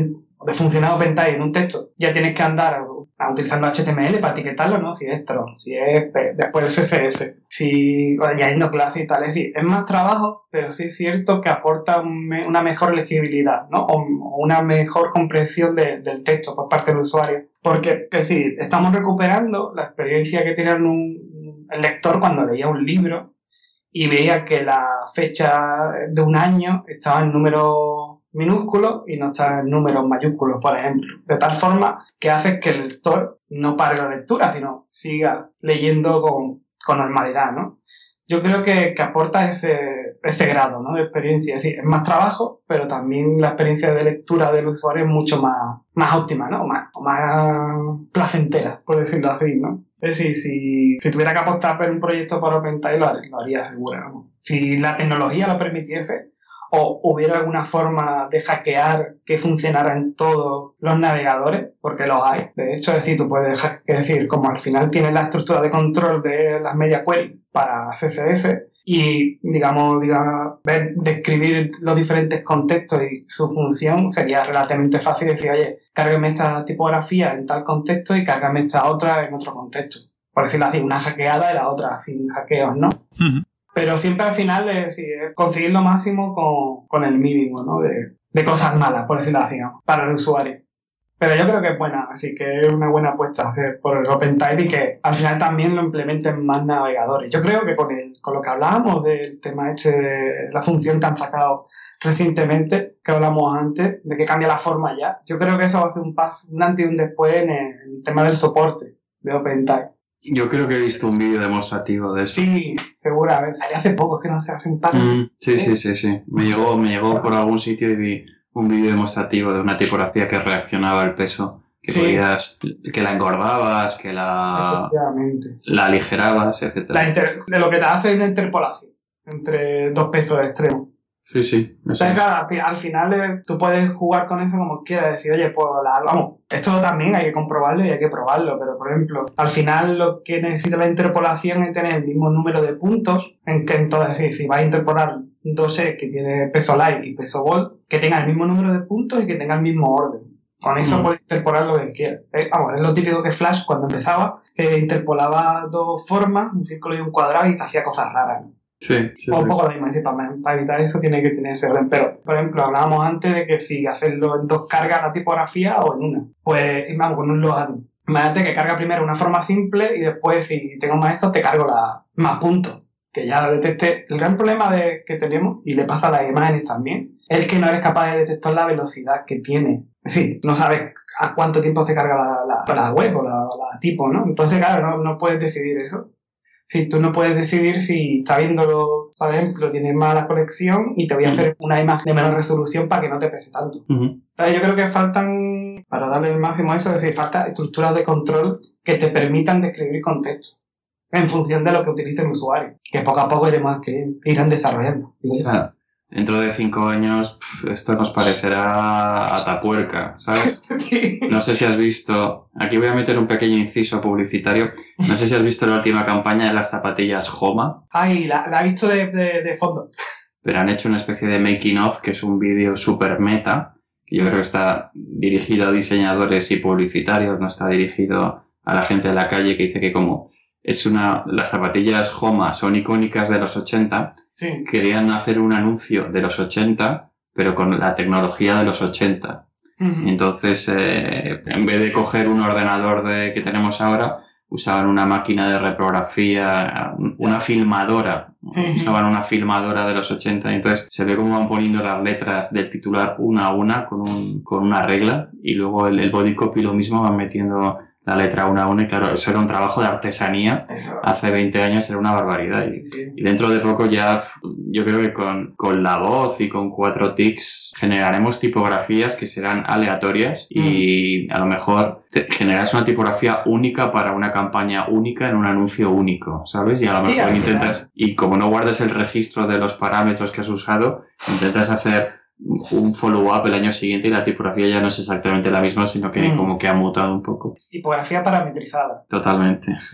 de funcionar OpenType en un texto, ya tienes que andar a, utilizando H T M L para etiquetarlo, ¿no? Si es Tron, si es después el C S S, si añadiendo clases y tal. Es decir, es más trabajo, pero sí es cierto que aporta un me, una mejor legibilidad, ¿no? O, o una mejor comprensión de, del texto por parte del usuario. Porque, es decir, estamos recuperando la experiencia que tenía un, el lector cuando leía un libro y veía que la fecha de un año estaba en números minúsculos y no estaba en números mayúsculos, por ejemplo. De tal forma que hace que el lector no pare la lectura, sino siga leyendo con, con normalidad, ¿no? Yo creo que, que aporta ese, ese grado, ¿no? de experiencia. Es decir, es más trabajo, pero también la experiencia de lectura del usuario es mucho más, más óptima, ¿no? O más, o más placentera, por decirlo así, ¿no? Es decir, si, si tuviera que apostar por un proyecto para OpenType, lo, lo haría seguro, ¿no? Si la tecnología lo permitiese, o hubiera alguna forma de hackear que funcionara en todos los navegadores, porque los hay. De hecho, es decir, tú puedes dejar, es decir, como al final tienes la estructura de control de las media query para C S S y, digamos, digamos ver, describir los diferentes contextos y su función, sería relativamente fácil decir, oye, cárgame esta tipografía en tal contexto y cárgame esta otra en otro contexto. Por decirlo así, una hackeada y la otra sin hackeos, ¿no? Uh-huh. Pero siempre al final es, es conseguir lo máximo con, con el mínimo, ¿no? De, de cosas malas, por decirlo así, ¿no? Para el usuario. Pero yo creo que es buena, así que es una buena apuesta hacer por el OpenType y que al final también lo implementen más navegadores. Yo creo que con, el, con lo que hablábamos del tema este de la función que han sacado recientemente, que hablamos antes, de que cambia la forma ya, yo creo que eso va a hacer un paso, un antes y un después en el, en el tema del soporte de OpenType. Yo creo que he visto un vídeo demostrativo de eso. Sí, seguramente. Salió hace poco, es que no sé, hace un par de... Mm, sí, sí, sí, sí. Me llegó, me llegó por algún sitio y vi un vídeo demostrativo de una tipografía que reaccionaba al peso. Que sí. podías, que la engordabas, que la... Efectivamente. La aligerabas, etcétera. La inter, de lo que te hace es una interpolación entre dos pesos extremos. Sí, sí. Entonces, claro, al, al final eh, tú puedes jugar con eso como quieras, decir, oye, pues la, vamos, esto también hay que comprobarlo y hay que probarlo, pero por ejemplo, al final lo que necesita la interpolación es tener el mismo número de puntos, en que entonces, si, si vas a interpolar dos E que tiene peso light y peso volt, que tenga el mismo número de puntos y que tenga el mismo orden. Con eso mm. puedes interpolar lo que quieras. Eh, vamos, es lo típico que Flash, cuando empezaba, eh, interpolaba dos formas, un círculo y un cuadrado, y te hacía cosas raras, ¿no? Sí, sí, o un sí. poco lo mismo, es decir, para, para evitar eso tiene que tener ese orden. Pero, por ejemplo, hablábamos antes de que si hacerlo en dos cargas la tipografía o en una. Pues, vamos, con un logaritmo. Imagínate que carga primero una forma simple y después, si tengo más esto, te cargo la más puntos. Que ya detecte. El gran problema de, que tenemos, y le pasa a las imágenes también, es que no eres capaz de detectar la velocidad que tiene. Es decir, no sabes a cuánto tiempo te carga la, la, la web o la, la tipo, ¿no? Entonces, claro, no, no puedes decidir eso. Si tú no puedes decidir si está viéndolo, por ejemplo, tienes mala conexión y te voy a hacer una imagen de menor resolución para que no te pese tanto. Uh-huh. Entonces, yo creo que faltan, para darle el máximo a eso, es decir, falta estructuras de control que te permitan describir contexto en función de lo que utilice el usuario, que poco a poco iremos que irán desarrollando. Claro. Dentro de cinco años esto nos parecerá atapuerca, ¿sabes? Sí. No sé si has visto... Aquí voy a meter un pequeño inciso publicitario. No sé si has visto la última campaña de las zapatillas Homa. Ay, la, la he visto de, de, de fondo. Pero han hecho una especie de making of, que es un vídeo super meta, que yo creo que está dirigido a diseñadores y publicitarios, no está dirigido a la gente de la calle, que dice que como es una... Las zapatillas Homa son icónicas de los ochenta... Sí. Querían hacer un anuncio de los ochenta, pero con la tecnología de los ochenta. Uh-huh. Entonces, eh, en vez de coger un ordenador de, que tenemos ahora, usaban una máquina de reprografía, una filmadora. Uh-huh. Usaban una filmadora de los ochenta. Y entonces se ve cómo van poniendo las letras del titular una a una con, un, con una regla, y luego el, el body copy lo mismo van metiendo la letra una a una, y claro, eso era un trabajo de artesanía. Eso. Hace veinte años era una barbaridad. Sí, sí. Y, y dentro de poco ya, yo creo que con, con la voz y con cuatro tics generaremos tipografías que serán aleatorias mm. y a lo mejor te generas una tipografía única para una campaña única en un anuncio único, ¿sabes? Y a lo mejor sí, intentas, y como no guardes el registro de los parámetros que has usado, intentas hacer un follow-up el año siguiente y la tipografía ya no es exactamente la misma, sino que mm. como que ha mutado un poco. Tipografía parametrizada. Totalmente.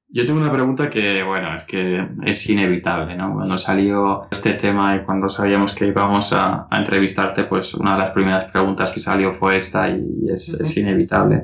Yo tengo una pregunta que, bueno, es que es inevitable, ¿no? Cuando salió este tema y cuando sabíamos que íbamos a, a entrevistarte, pues una de las primeras preguntas que salió fue esta y es, uh-huh. es inevitable.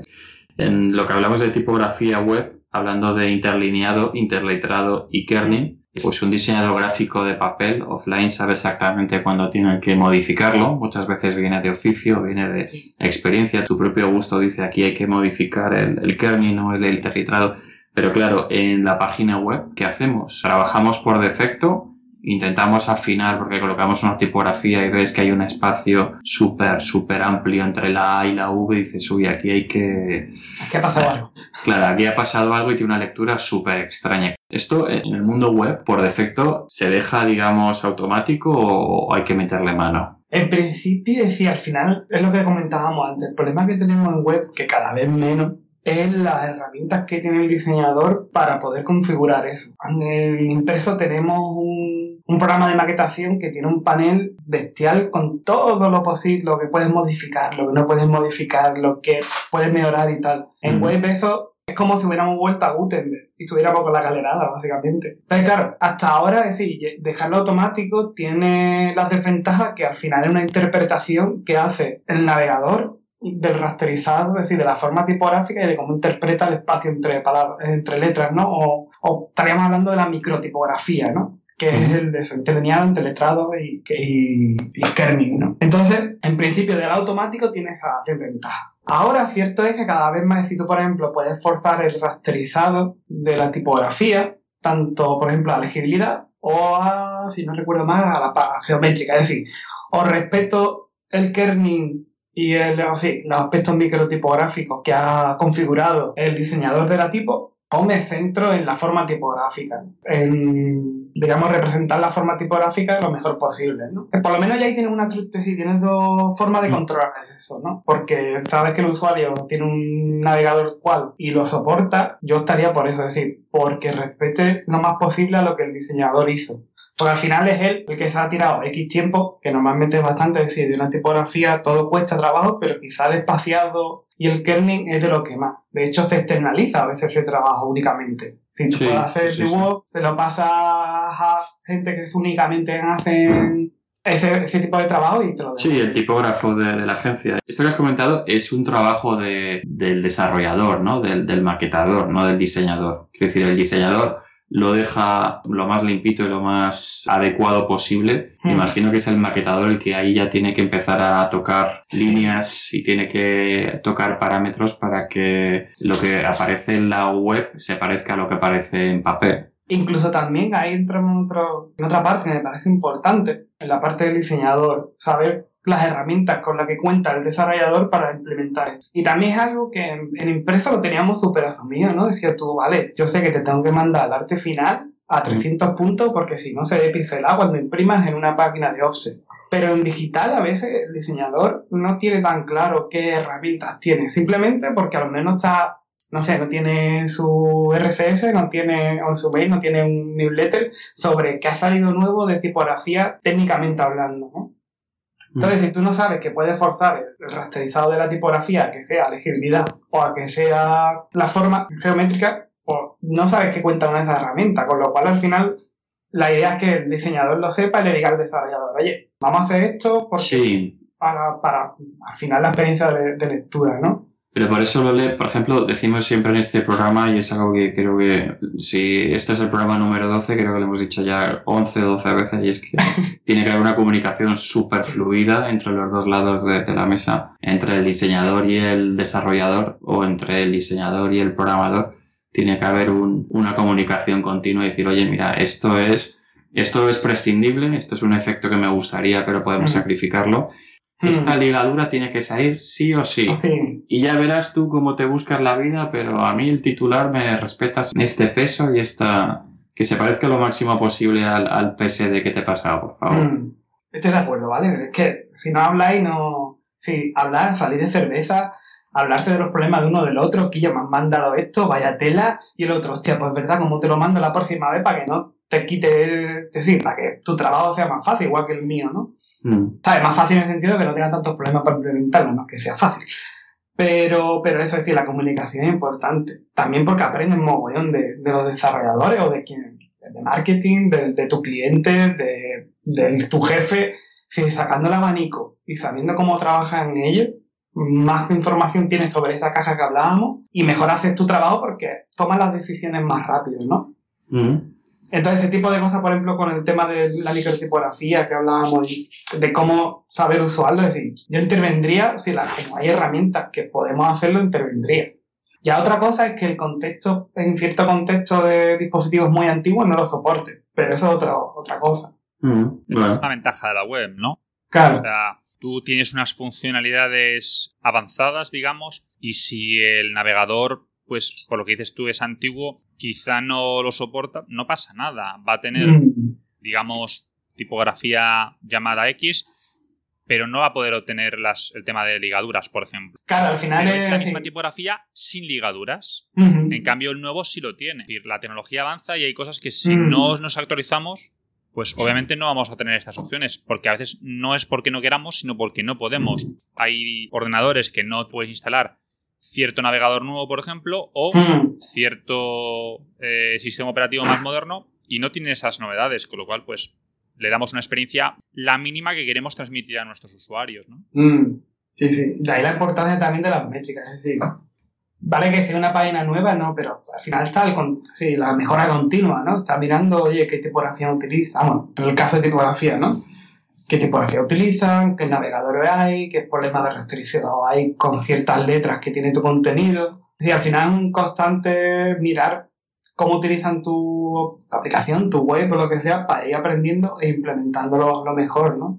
En lo que hablamos de tipografía web, hablando de interlineado, interletrado y kerning, pues un diseñador gráfico de papel offline sabe exactamente cuándo tiene que modificarlo. Muchas veces viene de oficio, viene de experiencia. Tu propio gusto dice aquí hay que modificar el, el kerning o el interletrado. Pero claro, en la página web, ¿qué hacemos? Trabajamos por defecto, intentamos afinar porque colocamos una tipografía y ves que hay un espacio súper, súper amplio entre la A y la V y dices, uy, aquí hay que... Aquí ha pasado algo. Claro, aquí ha pasado algo y tiene una lectura súper extraña. ¿Esto en el mundo web, por defecto, se deja, digamos, automático o hay que meterle mano? En principio, sí, al final, es lo que comentábamos antes. El problema que tenemos en web, que cada vez menos, es las herramientas que tiene el diseñador para poder configurar eso. En el impreso tenemos un, un programa de maquetación que tiene un panel bestial con todo lo posible, lo que puedes modificar, lo que no puedes modificar, lo que puedes mejorar y tal. En mm. web eso es como si hubiéramos vuelto a Gutenberg y estuviéramos con la galerada, básicamente. Entonces, claro, hasta ahora, es decir, dejarlo automático tiene las desventajas que al final es una interpretación que hace el navegador del rasterizado, es decir, de la forma tipográfica y de cómo interpreta el espacio entre palabras, entre letras, ¿no? O, o estaríamos hablando de la microtipografía, ¿no? Que es el de interlineado, interletrado y, y, y kerning, ¿no? Entonces, en principio, del automático tiene esa desventaja. Ahora, cierto es que cada vez más, si tú, por ejemplo, puedes forzar el rasterizado de la tipografía, tanto, por ejemplo, a legibilidad o a, si no recuerdo más, a la a geométrica, es decir, o respeto el kerning y el, o sí, los aspectos microtipográficos que ha configurado el diseñador de la tipo, o me centro en la forma tipográfica, en, digamos, representar la forma tipográfica lo mejor posible, ¿no? Por lo menos ya ahí tienes una tienes dos formas de controlar eso, ¿no? Porque sabes que el usuario tiene un navegador cual y lo soporta, yo estaría por eso, es decir, porque respete lo más posible a lo que el diseñador hizo. Porque al final es él el que se ha tirado X tiempo, que normalmente es bastante, es decir, de una tipografía todo cuesta trabajo, pero quizá el espaciado y el kerning es de lo que más. De hecho, se externaliza a veces ese trabajo únicamente. Si tú sí, puedes hacer sí, dibujo, sí. te lo pasas a gente que únicamente hacen ese, ese tipo de trabajo y te lo dejo. Sí, el tipógrafo de, de la agencia. Esto que has comentado es un trabajo de, del desarrollador, ¿no? Del, del maquetador, no del diseñador. Quiero decir, el diseñador lo deja lo más limpito y lo más adecuado posible. Mm. Imagino que es el maquetador el que ahí ya tiene que empezar a tocar sí. líneas y tiene que tocar parámetros para que lo que aparece en la web se parezca a lo que aparece en papel. Incluso también ahí entramos en, otro, en otra parte que me parece importante, en la parte del diseñador, saber las herramientas con las que cuenta el desarrollador para implementar esto. Y también es algo que en, en impreso lo teníamos súper asumido, ¿no? Decía tú, vale, yo sé que te tengo que mandar el arte final a trescientos puntos porque si no se ve pixelado cuando imprimas en una página de offset. Pero en digital a veces el diseñador no tiene tan claro qué herramientas tiene, simplemente porque a lo menos está, no sé, no tiene su R S S, no tiene, o su mail, no tiene un newsletter sobre qué ha salido nuevo de tipografía técnicamente hablando, ¿no? Entonces, si tú no sabes que puedes forzar el rasterizado de la tipografía a que sea legibilidad o a que sea la forma geométrica, pues no sabes qué cuenta con esa herramienta, con lo cual al final la idea es que el diseñador lo sepa y le diga al desarrollador, oye, vamos a hacer esto porque sí. para, para al final la experiencia de, de lectura, ¿no? Pero por eso, Lole, por ejemplo, decimos siempre en este programa, y es algo que creo que, si este es el programa número doce, creo que lo hemos dicho ya once o doce veces, y es que tiene que haber una comunicación súper fluida entre los dos lados de, de la mesa, entre el diseñador y el desarrollador, o entre el diseñador y el programador. Tiene que haber un, una comunicación continua y decir, oye, mira, esto es, esto es prescindible, esto es un efecto que me gustaría, pero podemos mm. sacrificarlo. Esta ligadura tiene que salir sí o sí. sí. Y ya verás tú cómo te buscas la vida, pero a mí el titular me respetas este peso y esta... que se parezca lo máximo posible al, al P S D que te he pasado, por favor. Mm. Estoy de acuerdo, ¿vale? Es que si no habláis, no... Sí, hablar, salir de cerveza, hablarte de los problemas de uno del otro, que yo me han mandado esto, vaya tela, y el otro, hostia, pues verdad, como te lo mando la próxima vez para que no te quite... Es decir, para que tu trabajo sea más fácil, igual que el mío, ¿no? Mm. ¿Sabes? Más fácil en el sentido de que no tenga tantos problemas para implementarlo, no que sea fácil. Pero, pero eso es decir, la comunicación es importante. También porque aprendes mogollón de, de los desarrolladores o de quien, de marketing, de, de tu cliente, de, de tu jefe. Si sacando el abanico y sabiendo cómo trabajan en ello, más información tienes sobre esa caja que hablábamos y mejor haces tu trabajo porque tomas las decisiones más rápido, ¿no? Mm. Entonces, ese tipo de cosas, por ejemplo, con el tema de la microtipografía que hablábamos de cómo saber usarlo, es decir, yo intervendría, si la, como hay herramientas que podemos hacerlo, intervendría. Ya otra cosa es que el contexto, en cierto contexto de dispositivos muy antiguos, no lo soporte, pero eso es otra, otra cosa. Mm, bueno. Es una ventaja de la web, ¿no? Claro. O sea, tú tienes unas funcionalidades avanzadas, digamos, y si el navegador, pues por lo que dices tú, es antiguo, quizá no lo soporta, no pasa nada. Va a tener, mm. digamos, tipografía llamada X, pero no va a poder obtener las, el tema de ligaduras, por ejemplo. Claro, al final pero es... es la misma tipografía sin ligaduras. Uh-huh. En cambio, el nuevo sí lo tiene. Es decir, la tecnología avanza y hay cosas que si uh-huh. no nos actualizamos, pues obviamente no vamos a tener estas opciones, porque a veces no es porque no queramos, sino porque no podemos. Hay ordenadores que no puedes instalar cierto navegador nuevo, por ejemplo, o mm. cierto eh, sistema operativo más moderno y no tiene esas novedades, con lo cual pues le damos una experiencia la mínima que queremos transmitir a nuestros usuarios, ¿no? Mm. Sí, sí. De ahí la importancia también de las métricas, es decir, vale que sea una página nueva, no, pero al final está el, sí, la mejora continua, ¿no? Está mirando, oye, qué tipografía utiliza, bueno, en el caso de tipografía, ¿no? Qué tipografía utilizan, qué navegadores hay, qué problemas de restricción hay con ciertas letras que tiene tu contenido. Es decir, al final es un constante mirar cómo utilizan tu aplicación, tu web o lo que sea, para ir aprendiendo e implementándolo lo mejor, ¿no?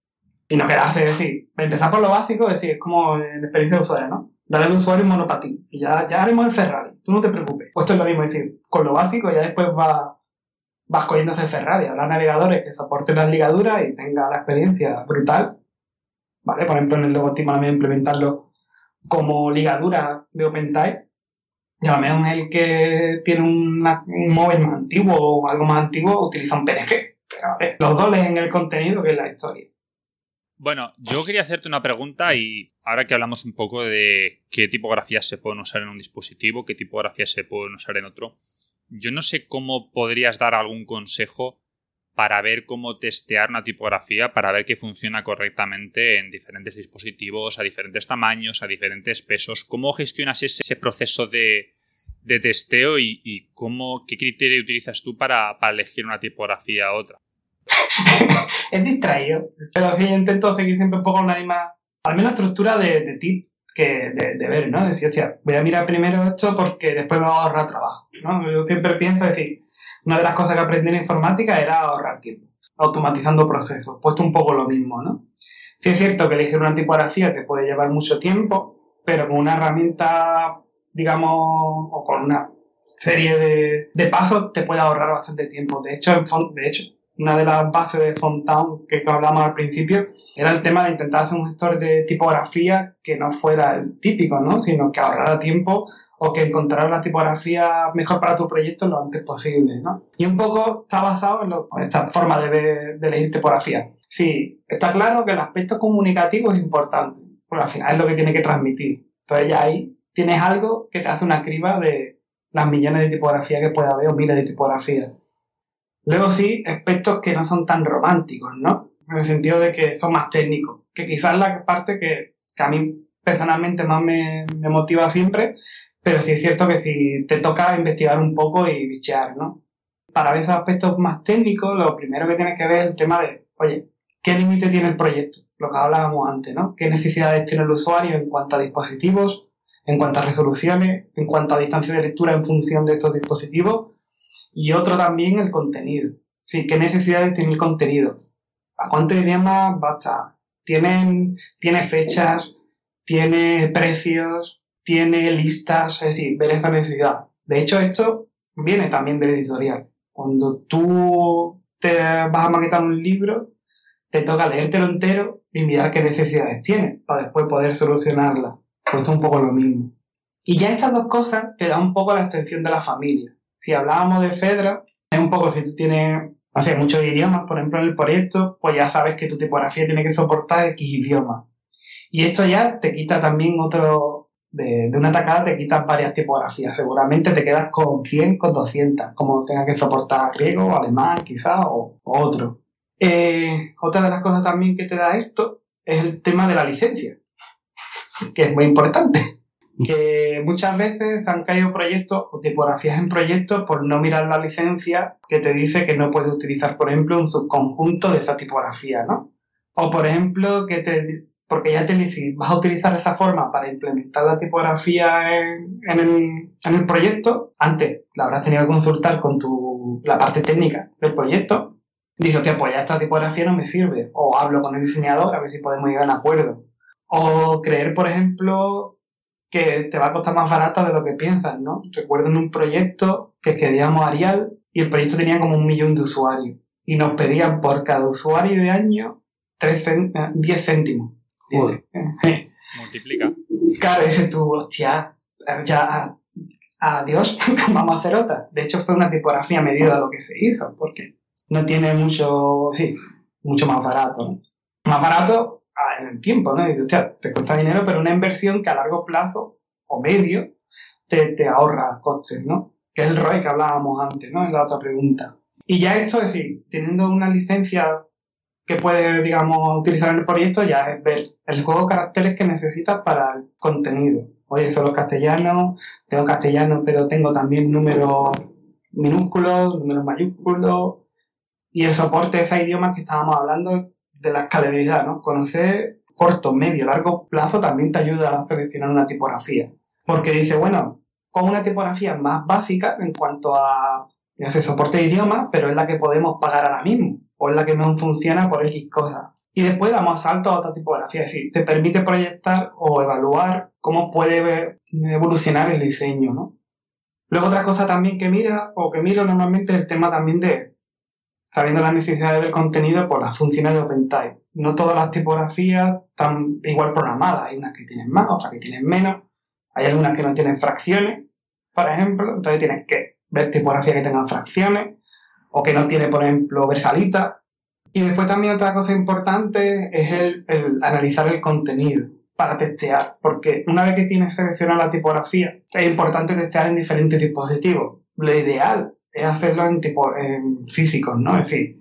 Y no quedarse, es decir, empezar por lo básico, es decir, es como en experiencia de usuario, ¿no? Darle al usuario un monopatín y ya, ya haremos el Ferrari, tú no te preocupes. Pues esto es lo mismo, es decir, con lo básico ya después va... vas cogiéndose el Ferrari. Habrá navegadores que soporten las ligaduras y tenga la experiencia brutal. ¿Vale? Por ejemplo, en el logotipo también implementarlo como ligadura de OpenType. Y a lo mejor el que tiene una, un móvil más antiguo o algo más antiguo utiliza un P N G. Pero, ¿vale? Los dos leen el contenido que es la historia. Bueno, yo quería hacerte una pregunta y ahora que hablamos un poco de qué tipografías se pueden usar en un dispositivo, qué tipografías se pueden usar en otro, yo no sé cómo podrías dar algún consejo para ver cómo testear una tipografía, para ver que funciona correctamente en diferentes dispositivos, a diferentes tamaños, a diferentes pesos. ¿Cómo gestionas ese, ese proceso de, de testeo y, y cómo, qué criterio utilizas tú para, para elegir una tipografía u otra? Es distraído, pero sí, yo intento seguir siempre un poco la misma, al menos estructura de, de tip. Que de, de ver, ¿no? Decir, hostia, voy a mirar primero esto porque después me va a ahorrar trabajo, ¿no? Yo siempre pienso, decir, una de las cosas que aprendí en informática era ahorrar tiempo, automatizando procesos, puesto un poco lo mismo, ¿no? Sí es cierto que elegir una tipografía te puede llevar mucho tiempo, pero con una herramienta, digamos, o con una serie de, de pasos te puede ahorrar bastante tiempo. De hecho, en, de hecho, una de las bases de Fontana que hablamos al principio era el tema de intentar hacer un gestor de tipografía que no fuera el típico, ¿no? Sino que ahorrara tiempo o que encontrara la tipografía mejor para tu proyecto lo antes posible, ¿no? Y un poco está basado en, lo, en esta forma de, ver, de elegir tipografía. Sí, está claro que el aspecto comunicativo es importante, porque al final es lo que tiene que transmitir. Entonces ya ahí tienes algo que te hace una criba de las millones de tipografías que puede haber o miles de tipografías. Luego sí, aspectos que no son tan románticos, ¿no? En el sentido de que son más técnicos. Que quizás la parte que, que a mí personalmente más me, me motiva siempre, pero sí es cierto que si te toca investigar un poco y bichear, ¿no? Para esos aspectos más técnicos, lo primero que tienes que ver es el tema de, oye, ¿qué límite tiene el proyecto? Lo que hablábamos antes, ¿no? ¿Qué necesidades tiene el usuario en cuanto a dispositivos, en cuanto a resoluciones, en cuanto a distancia de lectura en función de estos dispositivos? Y otro también el contenido. Sí, ¿qué necesidades tiene el contenido? ¿A cuántos idiomas va a estar? ¿Tienen, tiene fechas? ¿Tiene precios? ¿Tiene listas? Es decir, ver esa necesidad. De hecho, esto viene también del editorial. Cuando tú te vas a maquetar un libro, te toca leértelo entero y mirar qué necesidades tiene para después poder solucionarlas. Pues es un poco lo mismo. Y ya estas dos cosas te dan un poco la extensión de la familia. Si hablábamos de Fedra, es un poco si tú tienes, o sea, muchos idiomas, por ejemplo, en el proyecto, pues ya sabes que tu tipografía tiene que soportar X idiomas. Y esto ya te quita también otro, De, de una tacada te quitas varias tipografías. Seguramente te quedas con cien, con doscientas, como tengas que soportar griego, alemán, quizás, o, o otro. Eh, otra de las cosas también que te da esto es el tema de la licencia, que es muy importante. Que muchas veces han caído proyectos o tipografías en proyectos por no mirar la licencia que te dice que no puedes utilizar, por ejemplo, un subconjunto de esa tipografía, ¿no? O, por ejemplo, que te, porque ya te dice, vas a utilizar esa forma para implementar la tipografía en, en, el, en el proyecto, antes la habrás tenido que consultar con tu, la parte técnica del proyecto. Dice, hostia, pues ya esta tipografía no me sirve. O hablo con el diseñador a ver si podemos llegar a un acuerdo. O creer, por ejemplo, que te va a costar más barato de lo que piensas, ¿no? Recuerdo en un proyecto que queríamos Arial y el proyecto tenía como un millón de usuarios y nos pedían por cada usuario de año tres cent- diez céntimos. Joder. Multiplica. Claro, dices tú, hostia, ya, adiós, vamos a hacer otra. De hecho, fue una tipografía medida de lo que se hizo, porque no tiene mucho, sí, mucho más barato, ¿no? Más barato en el tiempo, ¿no? Y, hostia, te cuesta dinero, pero una inversión que a largo plazo o medio te, te ahorra costes, ¿no? Que es el R O I que hablábamos antes, ¿no? En la otra pregunta. Y ya esto, es decir, teniendo una licencia que puedes, digamos, utilizar en el proyecto, ya es ver el juego de caracteres que necesitas para el contenido. Oye, solo castellano, tengo castellano, pero tengo también números minúsculos, números mayúsculos, y el soporte de esos idiomas que estábamos hablando de la escalabilidad, ¿no? Conocer corto, medio, largo plazo también te ayuda a seleccionar una tipografía. Porque dice, bueno, con una tipografía más básica en cuanto a, ya sé, soporte de idiomas, pero es la que podemos pagar ahora mismo, o es la que no funciona por X cosas. Y después damos salto a otra tipografía, es decir, te permite proyectar o evaluar cómo puede evolucionar el diseño, ¿no? Luego otra cosa también que mira, o que miro normalmente, es el tema también de, sabiendo las necesidades del contenido, por las funciones de OpenType. No todas las tipografías están igual programadas. Hay unas que tienen más, otras que tienen menos. Hay algunas que no tienen fracciones, por ejemplo. Entonces tienes que ver tipografías que tengan fracciones o que no tiene, por ejemplo, versalita. Y después también otra cosa importante es el, el analizar el contenido para testear. Porque una vez que tienes seleccionada la tipografía, es importante testear en diferentes dispositivos. Lo ideal es hacerlo en tipo en físicos, ¿no? Es decir,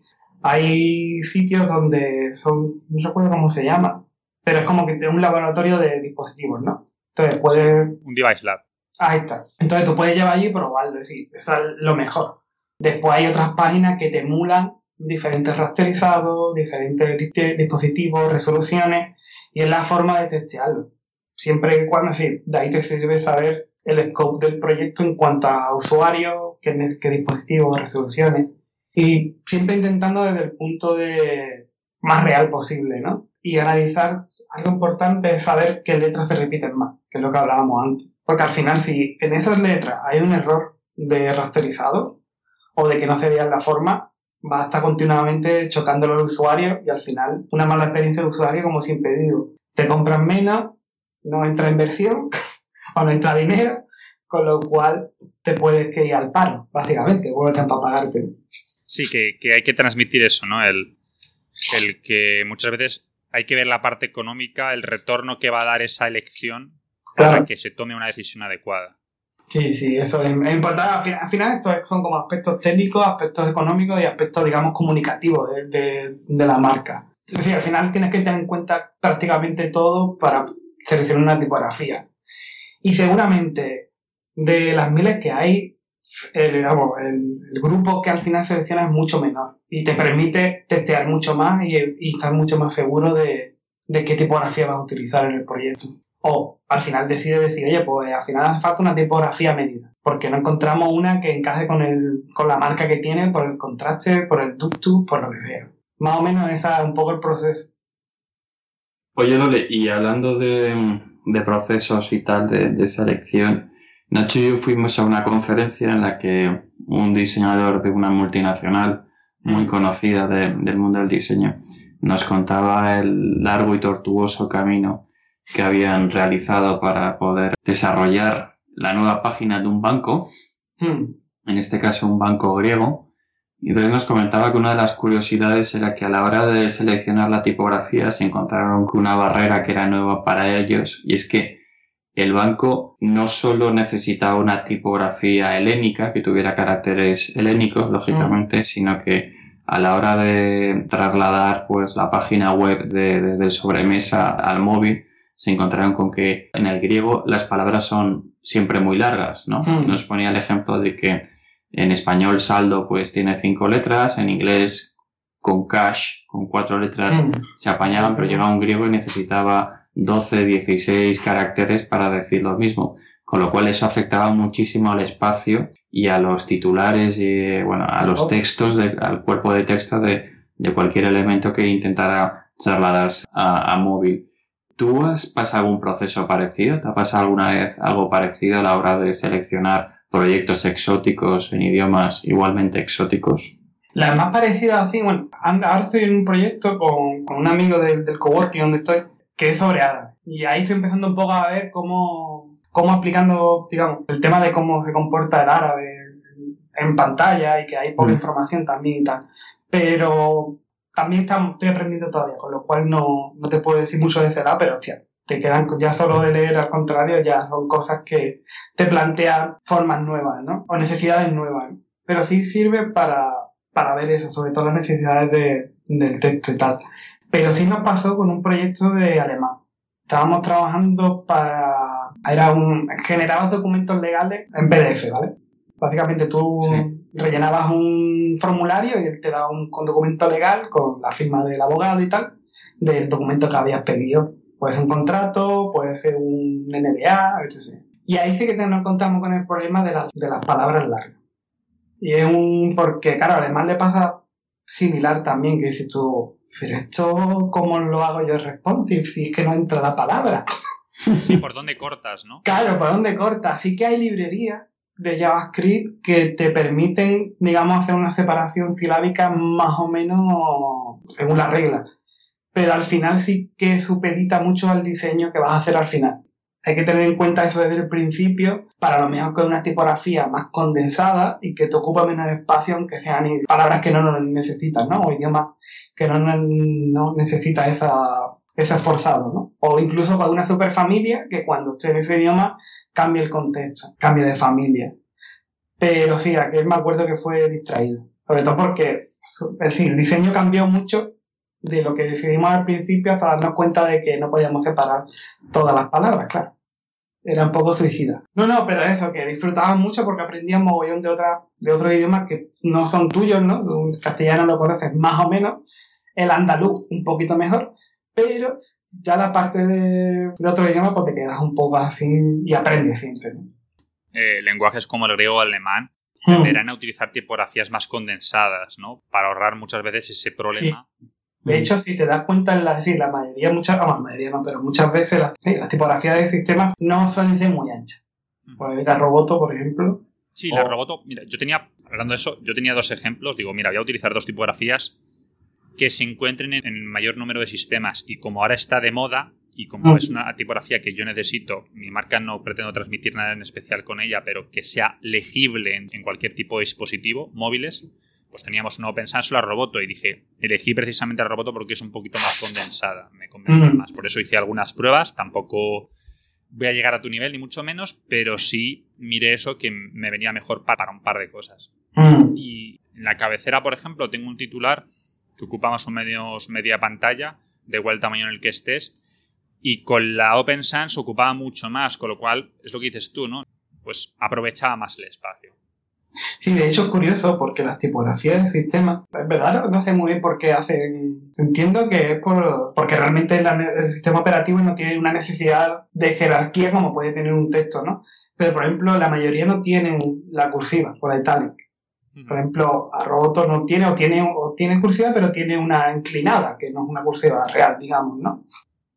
hay sitios donde son, no recuerdo cómo se llama, pero es como que tiene un laboratorio de dispositivos, ¿no? Entonces puedes... Un device lab. Ahí está. Entonces tú puedes llevar allí y probarlo, es decir, eso es lo mejor. Después hay otras páginas que te emulan diferentes rasterizados, diferentes dispositivos, resoluciones, y es la forma de testearlo. Siempre y cuando, sí, de ahí te sirve saber el scope del proyecto en cuanto a usuarios, qué, qué dispositivos, resoluciones, y siempre intentando desde el punto de más real posible, ¿no? Y analizar, algo importante es saber qué letras se repiten más, que es lo que hablábamos antes. Porque al final, si en esas letras hay un error de rasterizado o de que no se vea la forma, va a estar continuamente chocándolo al usuario y al final una mala experiencia del usuario, como siempre digo. Te compran menos, no entra inversión o no entra dinero, con lo cual te puedes que ir al paro, básicamente, vuelves a pagarte. Sí, que, que hay que transmitir eso, ¿no? El, el que muchas veces hay que ver la parte económica, el retorno que va a dar esa elección para claro. que se tome una decisión adecuada. Sí, sí, eso es, es importante. Al final, al final esto son como aspectos técnicos, aspectos económicos y aspectos, digamos, comunicativos de, de, de la marca. Es decir, al final tienes que tener en cuenta prácticamente todo para seleccionar una tipografía. Y seguramente de las miles que hay, el, digamos, el, el grupo que al final selecciona es mucho menor y te permite testear mucho más y, y estar mucho más seguro de, de qué tipografía vas a utilizar en el proyecto. O al final decides decir, oye, pues al final hace falta una tipografía medida, porque no encontramos una que encaje con, el, con la marca que tiene, por el contraste, por el tuk-tuk, por lo que sea. Más o menos ese es un poco el proceso. Oye, Lole, y hablando de, de procesos y tal, de, de selección, Nacho y yo fuimos a una conferencia en la que un diseñador de una multinacional muy conocida de, del mundo del diseño nos contaba el largo y tortuoso camino que habían realizado para poder desarrollar la nueva página de un banco, hmm. en este caso un banco griego. Y entonces nos comentaba que una de las curiosidades era que a la hora de seleccionar la tipografía se encontraron con una barrera que era nueva para ellos, y es que el banco no solo necesitaba una tipografía helénica, que tuviera caracteres helénicos, lógicamente, mm. sino que a la hora de trasladar pues la página web de, desde el sobremesa al móvil, se encontraron con que en el griego las palabras son siempre muy largas, ¿no? Mm. Y nos ponía el ejemplo de que en español saldo pues tiene cinco letras, en inglés con cash, con cuatro letras, mm. se apañaban, pero llegaba un griego y necesitaba doce, dieciséis caracteres para decir lo mismo, con lo cual eso afectaba muchísimo al espacio y a los titulares y, bueno, a los textos, de, al cuerpo de texto de, de cualquier elemento que intentara trasladarse a, a móvil. ¿Tú has pasado algún proceso parecido? ¿Te ha pasado alguna vez algo parecido a la hora de seleccionar proyectos exóticos en idiomas igualmente exóticos? La más parecida así, bueno, ahora estoy en un proyecto con, con un amigo del, del coworking donde estoy, que es sobre árabe. Y ahí estoy empezando un poco a ver cómo, cómo aplicando, digamos, el tema de cómo se comporta el árabe en pantalla y que hay poca mm. información también y tal. Pero también estamos, estoy aprendiendo todavía, con lo cual no, no te puedo decir mucho de ese lado, pero hostia, te quedan ya solo de leer, al contrario, ya son cosas que te plantean formas nuevas, ¿no? O necesidades nuevas, ¿no? Pero sí sirve para, para ver eso, sobre todo las necesidades de, del texto y tal. Pero sí nos pasó con un proyecto de alemán. Estábamos trabajando para... Era un... Generabas documentos legales en P D F, ¿vale? Básicamente tú sí. rellenabas un formulario y él te daba un, un documento legal con la firma del abogado y tal, del documento que habías pedido. Puede ser un contrato, puede ser un N D A, etcétera. Y ahí sí que nos encontramos con el problema de, la, de las palabras largas. Y es un... Porque, claro, además le pasa similar también, que dices tú, pero esto, ¿cómo lo hago yo responsive si es que no entra la palabra? Sí, ¿por dónde cortas, no? Claro, ¿por dónde cortas? Así que hay librerías de JavaScript que te permiten, digamos, hacer una separación silábica más o menos según las reglas. Pero al final sí que supedita mucho al diseño que vas a hacer al final. Hay que tener en cuenta eso desde el principio, para lo mejor con una tipografía más condensada y que te ocupa menos espacio, aunque sean palabras que no necesitas, ¿no? O idiomas que no, no necesitas esa, ese esforzado, ¿no? O incluso con una superfamilia que cuando esté en ese idioma cambia el contexto, cambia de familia. Pero sí, aquel me acuerdo que fue distraído. Sobre todo porque, es decir, el diseño cambió mucho de lo que decidimos al principio hasta darnos cuenta de que no podíamos separar todas las palabras, claro. Era un poco suicida. No, no, pero eso, que disfrutabas mucho porque aprendías mogollón de, otra, de otros idiomas que no son tuyos, ¿no? El castellano lo conoces más o menos, el andaluz un poquito mejor, pero ya la parte de, de otro idioma pues te quedas un poco así y aprendes siempre, ¿no? Eh, lenguajes como el griego o el alemán tenderán mm. a utilizar tipografías más condensadas, ¿no? Para ahorrar muchas veces ese problema. Sí. De hecho, si te das cuenta, en la, sí, la mayoría, muchas, oh, la mayoría no, pero muchas veces las, sí, las tipografías de sistemas no suelen ser muy anchas. Pues la Roboto, por ejemplo. Sí, o... la Roboto, mira, yo tenía, hablando de eso, yo tenía dos ejemplos. Digo, mira, voy a utilizar dos tipografías que se encuentren en el mayor número de sistemas. Y como ahora está de moda, y como mm. es una tipografía que yo necesito, mi marca no pretendo transmitir nada en especial con ella, pero que sea legible en, en cualquier tipo de dispositivo, móviles, pues teníamos una OpenSans o la Roboto y dije, elegí precisamente la Roboto porque es un poquito más condensada, me convenció mm. más. Por eso hice algunas pruebas, tampoco voy a llegar a tu nivel ni mucho menos, pero sí miré eso que me venía mejor para un par de cosas. Mm. Y en la cabecera, por ejemplo, tengo un titular que ocupa más o menos media pantalla, da igual el tamaño en el que estés, y con la OpenSans ocupaba mucho más, con lo cual, es lo que dices tú, ¿no? Pues aprovechaba más el espacio. Sí, de hecho es curioso porque las tipografías del sistema, es verdad, no sé muy bien por qué hacen, entiendo que es por, porque realmente la, el sistema operativo no tiene una necesidad de jerarquía como puede tener un texto, ¿no? Pero por ejemplo la mayoría no tienen la cursiva, por la italic. Por ejemplo, a Roboto no tiene o, tiene o tiene cursiva, pero tiene una inclinada, que no es una cursiva real, digamos, ¿no?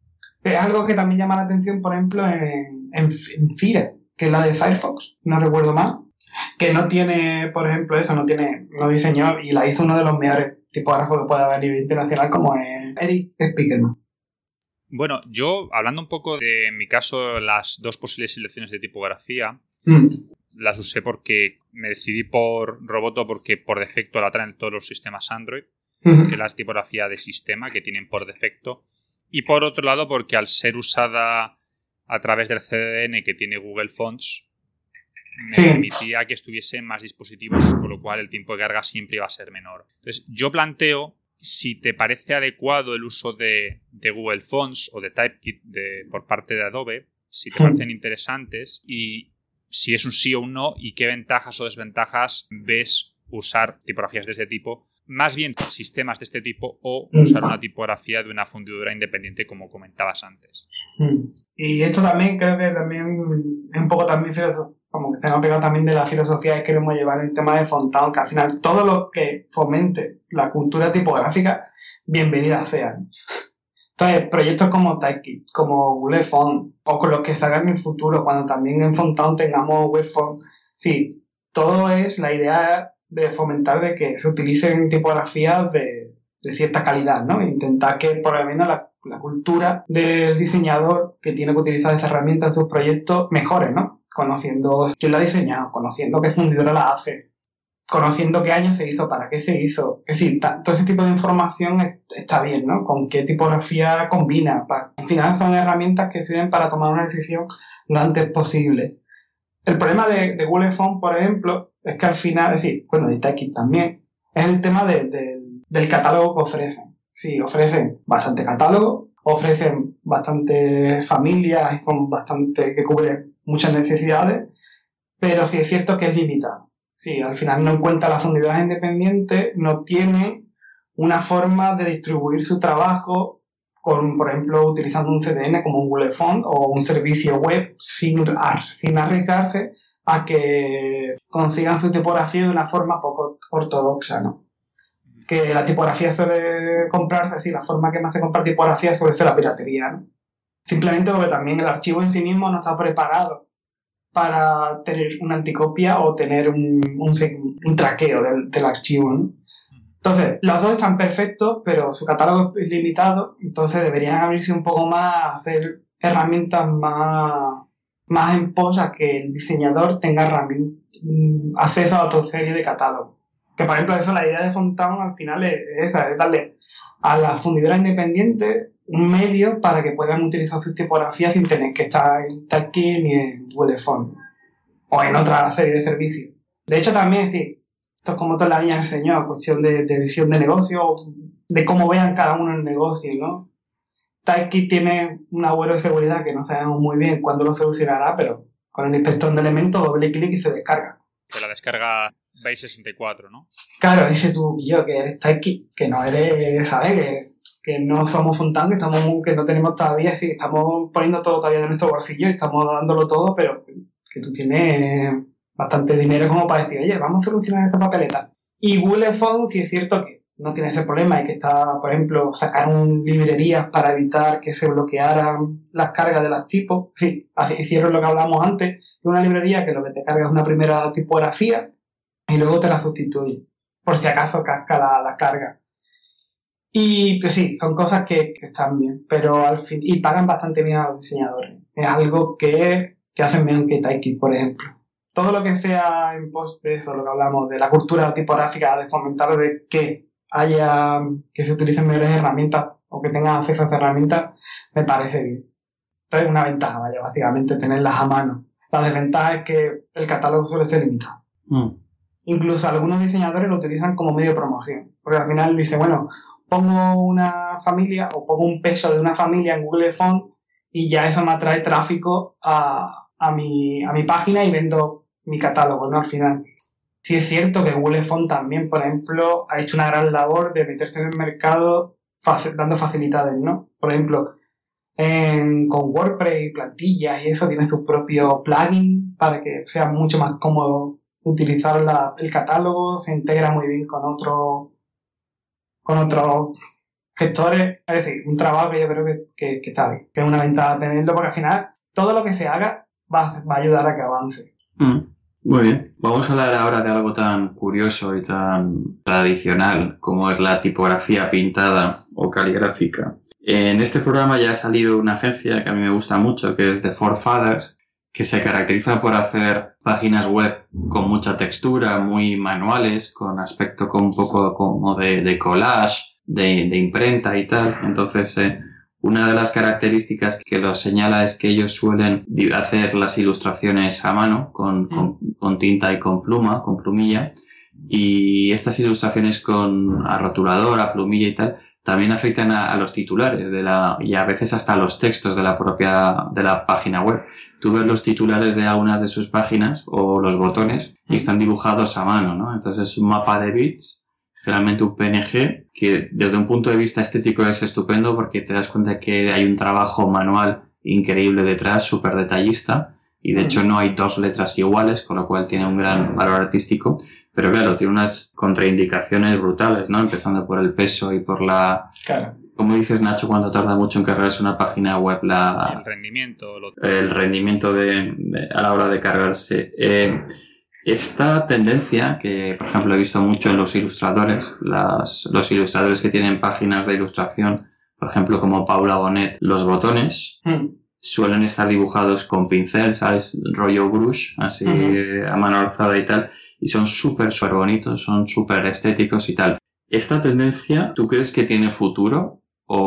Es algo que también llama la atención, por ejemplo, en, en, en Fire, que es la de Firefox, no recuerdo más, que no tiene, por ejemplo, eso, no tiene, no diseñó y la hizo uno de los mejores tipógrafos que puede haber a nivel internacional, como es Eric Spiegelman. Bueno, yo, hablando un poco de, en mi caso, las dos posibles selecciones de tipografía, mm. las usé porque me decidí por Roboto porque por defecto la traen todos los sistemas Android, mm. que es la tipografía de sistema que tienen por defecto, y por otro lado porque al ser usada a través del C D N que tiene Google Fonts, me Sí. permitía que estuviese en más dispositivos, con lo cual el tiempo de carga siempre iba a ser menor. Entonces, yo planteo, si te parece adecuado el uso de, de Google Fonts o de Typekit de, por parte de Adobe, si te Hmm. parecen interesantes y si es un sí o un no y qué ventajas o desventajas ves usar tipografías de este tipo, más bien sistemas de este tipo o usar una tipografía de una fundidora independiente como comentabas antes. Mm. Y esto también creo que también es un poco también filoso- como que tengo pegado también de la filosofía que queremos llevar el tema de Fontán, que al final todo lo que fomente la cultura tipográfica, bienvenida sea. Entonces, proyectos como Typekit, como Google Font, o con los que salgan en el futuro, cuando también en Fontán tengamos Web Font, sí, todo es la idea de fomentar de que se utilicen tipografías de, de cierta calidad, ¿no? Intentar que por lo menos la, la cultura del diseñador que tiene que utilizar esa herramienta en sus proyectos mejore, ¿no? Conociendo quién la ha diseñado, conociendo qué fundidora la hace, conociendo qué año se hizo, para qué se hizo. Es decir, ta- todo ese tipo de información es- está bien, ¿no? Con qué tipografía combina. Pa- al final son herramientas que sirven para tomar una decisión lo antes posible. El problema de, de Google Font, por ejemplo, es que al final, es decir, bueno, de Typekit también, es el tema de, de, del catálogo que ofrecen. Sí, ofrecen bastante catálogo, ofrecen bastante familias con bastante, que cubren muchas necesidades, pero sí es cierto que es limitado. Sí, al final no encuentra las fundidoras independientes, no tienen una forma de distribuir su trabajo con, por ejemplo, utilizando un C D N como un Google Font o un servicio web sin, ar- sin arriesgarse a que consigan su tipografía de una forma poco ortodoxa, ¿no? Que la tipografía suele comprarse, es decir, la forma que más se compra tipografía suele ser la piratería, ¿no? Simplemente porque también el archivo en sí mismo no está preparado para tener una anticopia o tener un, un, seg- un traqueo del, del archivo, ¿no? Entonces, los dos están perfectos, pero su catálogo es limitado, entonces deberían abrirse un poco más a hacer herramientas más, más en pos a que el diseñador tenga herramien- mm, acceso a otra serie de catálogos. Que, por ejemplo, eso, la idea de Fontán al final es esa, es darle a la fundidora independiente un medio para que puedan utilizar sus tipografías sin tener que estar en Typekit ni en Google Font o en otra serie de servicios. De hecho, también, es decir, esto es como toda la vida del señor, cuestión de, de visión de negocio, de cómo vean cada uno el negocio, ¿no? Typekit tiene un agujero de seguridad que no sabemos muy bien cuándo lo solucionará, pero con el inspector de elementos, doble clic y se descarga. Que la descarga Base sesenta y cuatro, ¿no? Claro, dice tú y yo que eres Typekit, que no eres, ¿sabes? Que, que no somos Fontán, que, estamos, que no tenemos todavía, sí, estamos poniendo todo todavía en nuestro bolsillo y estamos dándolo todo, pero que tú tienes bastante dinero como para decir, oye, vamos a solucionar esta papeleta. Y Google Font sí es cierto que no tiene ese problema y que está, por ejemplo, sacaron librerías para evitar que se bloquearan las cargas de los tipos. Sí, así hicieron lo que hablamos antes, de una librería que lo que te carga es una primera tipografía y luego te la sustituye, por si acaso casca la, la carga. Y pues sí, son cosas que, que están bien, pero al fin, y pagan bastante bien a los diseñadores. Es algo que, que hacen mejor que Typekit, por ejemplo. Todo lo que sea en pos de eso, lo que hablamos, de la cultura tipográfica, de fomentar de que haya, que se utilicen mejores herramientas o que tengan acceso a esas herramientas, me parece bien. Entonces es una ventaja, vaya, básicamente tenerlas a mano. La desventaja es que el catálogo suele ser limitado. Mm. Incluso algunos diseñadores lo utilizan como medio de promoción, porque al final dice, bueno, pongo una familia o pongo un peso de una familia en Google Font y ya eso me atrae tráfico a, a, mi, a mi página y vendo mi catálogo, ¿no? Al final. Sí es cierto que Google Font también, por ejemplo, ha hecho una gran labor de meterse en el mercado faci- dando facilidades, ¿no? Por ejemplo, en, con WordPress y plantillas y eso tiene su propio plugin para que sea mucho más cómodo utilizar la, el catálogo, se integra muy bien con otros con otros gestores. Es decir, un trabajo que yo creo que, que, que está bien, que es una ventaja tenerlo, porque al final todo lo que se haga va, a- va a ayudar a que avance. Mm. Muy bien. Vamos a hablar ahora de algo tan curioso y tan tradicional como es la tipografía pintada o caligráfica. En este programa ya ha salido una agencia que a mí me gusta mucho, que es The Four Fathers, que se caracteriza por hacer páginas web con mucha textura, muy manuales, con aspecto con un poco como de, de collage, de, de imprenta y tal. Entonces, eh, Una de las características que los señala es que ellos suelen hacer las ilustraciones a mano, con, con, con tinta y con pluma, con plumilla, y estas ilustraciones con a rotulador, a plumilla y tal, también afectan a, a los titulares de la, y a veces hasta a los textos de la propia de la página web. Tú ves los titulares de algunas de sus páginas o los botones y están dibujados a mano, ¿no? Entonces es un mapa de bits, generalmente un P N G, que desde un punto de vista estético es estupendo porque te das cuenta que hay un trabajo manual increíble detrás, súper detallista, y de hecho no hay dos letras iguales, con lo cual tiene un gran valor artístico. Pero claro, tiene unas contraindicaciones brutales, ¿no? Empezando por el peso y por la... Claro. Como dices, Nacho, cuando tarda mucho en cargarse una página web, la... Sí, el rendimiento. Lo... El rendimiento de, de, a la hora de cargarse. Eh, esta tendencia, que por ejemplo he visto mucho en los ilustradores, las, los ilustradores que tienen páginas de ilustración, por ejemplo como Paula Bonet, los botones... Mm. Suelen estar dibujados con pincel, ¿sabes? Rollo brush, así uh-huh. a mano alzada y tal. Y son súper, súper bonitos, son súper estéticos y tal. ¿Esta tendencia tú crees que tiene futuro?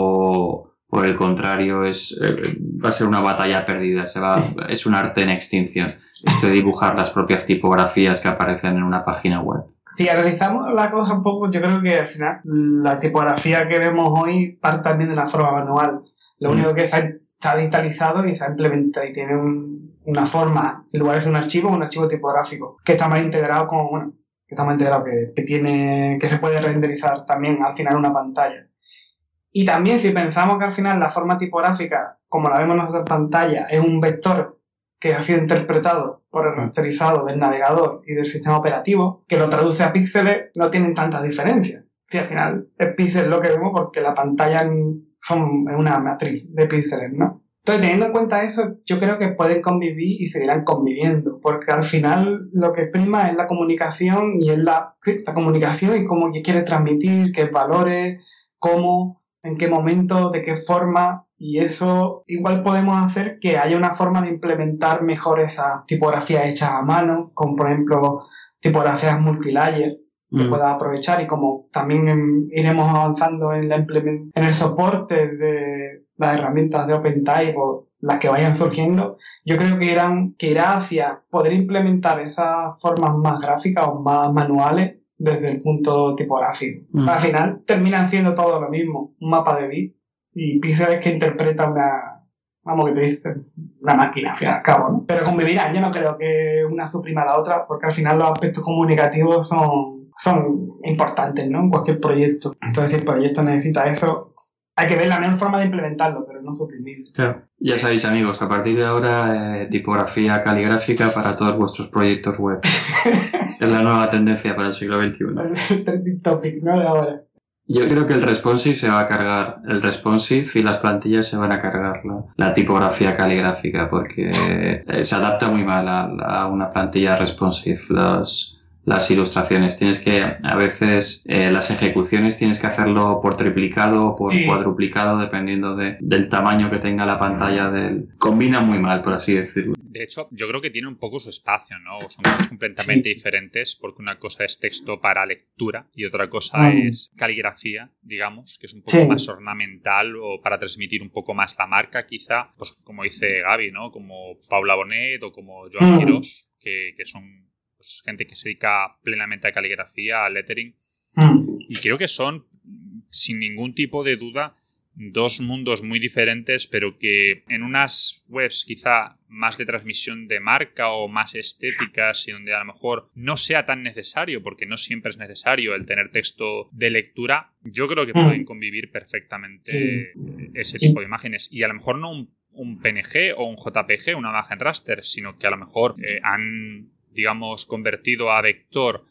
¿O por el contrario es eh, va a ser una batalla perdida? Se va, es un arte en extinción. Esto de dibujar las propias tipografías que aparecen en una página web. Si analizamos la cosa un poco, yo creo que al final la tipografía que vemos hoy parte también de la forma manual. Lo mm. único que es está digitalizado y está implementado y tiene un, una forma, en lugar de ser un archivo, un archivo tipográfico, que está más integrado con, bueno, que está más integrado, que, que tiene, que se puede renderizar también al final una pantalla. Y también si pensamos que al final la forma tipográfica, como la vemos en nuestra pantalla, es un vector que ha sido interpretado por el rasterizado del navegador y del sistema operativo, que lo traduce a píxeles, no tienen tantas diferencias. Sí, al final es píxel lo que vemos porque la pantalla son una matriz de píxeles, ¿no? Entonces, teniendo en cuenta eso, yo creo que pueden convivir y seguirán conviviendo, porque al final lo que prima es la comunicación y es la, sí, la comunicación y cómo quieres transmitir, qué valores, cómo, en qué momento, de qué forma, y eso igual podemos hacer que haya una forma de implementar mejor esas tipografías hechas a mano, como por ejemplo tipografías multilayer, que pueda aprovechar, y como también en, iremos avanzando en, la implement- en el soporte de las herramientas de OpenType o las que vayan surgiendo, yo creo que irán que irá hacia poder implementar esas formas más gráficas o más manuales desde el punto tipográfico. Mm. Al final terminan siendo todo lo mismo, un mapa de bits y píxeles que interpreta una, vamos, que te dicen, una máquina al fin y al cabo, ¿no? Pero convivirán, yo no creo que una suprima a la otra, porque al final los aspectos comunicativos son son importantes, ¿no? En cualquier proyecto. Entonces, si el proyecto necesita eso, hay que ver la mejor forma de implementarlo, pero no suprimirlo. Claro. Ya sabéis, amigos, a partir de ahora, eh, tipografía caligráfica para todos vuestros proyectos web. Es la nueva tendencia para el siglo veintiuno. El trending topic, ¿no? De ahora. Yo creo que el responsive se va a cargar, el responsive y las plantillas se van a cargar la, la tipografía caligráfica, porque eh, se adapta muy mal a, a una plantilla responsive. Los... Las ilustraciones, tienes que, a veces, eh, las ejecuciones tienes que hacerlo por triplicado o por sí. cuadruplicado, dependiendo de, del tamaño que tenga la pantalla. Del... Combina muy mal, por así decirlo. De hecho, yo creo que tiene un poco su espacio, ¿no? Son cosas completamente sí. diferentes, porque una cosa es texto para lectura y otra cosa mm. es caligrafía, digamos, que es un poco sí. más ornamental o para transmitir un poco más la marca, quizá, pues como dice Gaby, ¿no? Como Paula Bonet o como Joan mm. Quirós, que, que son gente que se dedica plenamente a caligrafía, a lettering, mm. y creo que son, sin ningún tipo de duda, dos mundos muy diferentes, pero que en unas webs quizá más de transmisión de marca o más estéticas y donde a lo mejor no sea tan necesario, porque no siempre es necesario el tener texto de lectura, yo creo que mm. pueden convivir perfectamente sí. ese tipo de imágenes, y a lo mejor no un, un P N G o un J P G, una imagen raster, sino que a lo mejor eh, han digamos, convertido a vector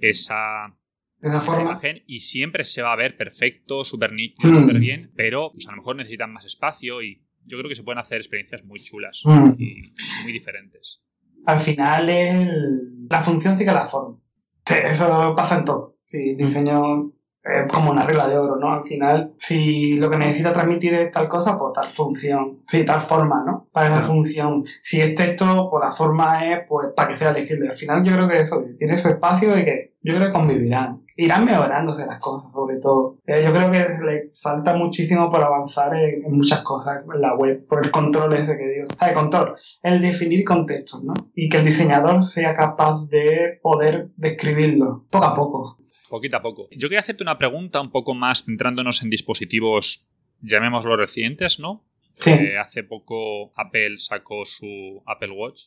esa, esa imagen y siempre se va a ver perfecto, súper nítido, mm. súper bien, pero pues, a lo mejor necesitan más espacio y yo creo que se pueden hacer experiencias muy chulas mm. y muy diferentes. Al final es la función sigue la forma. Eso pasa en todo. Sí, el diseño es como una regla de oro, ¿no? Al final, si lo que necesita transmitir es tal cosa, pues tal función, sí, tal forma, ¿no? Para esa claro. función. Si es texto, pues la forma es pues para que sea legible. Al final yo creo que eso tiene su espacio y que yo creo que convivirán. irán mejorándose las cosas, sobre todo. Eh, yo creo que le falta muchísimo por avanzar en, en muchas cosas en la web, por el control ese que digo. Ah, el control, el definir contextos, ¿no? Y que el diseñador sea capaz de poder describirlo poco a poco. Poquito a poco. Yo quería hacerte una pregunta un poco más centrándonos en dispositivos, llamémoslo recientes, ¿no? Sí. Eh, hace poco Apple sacó su Apple Watch.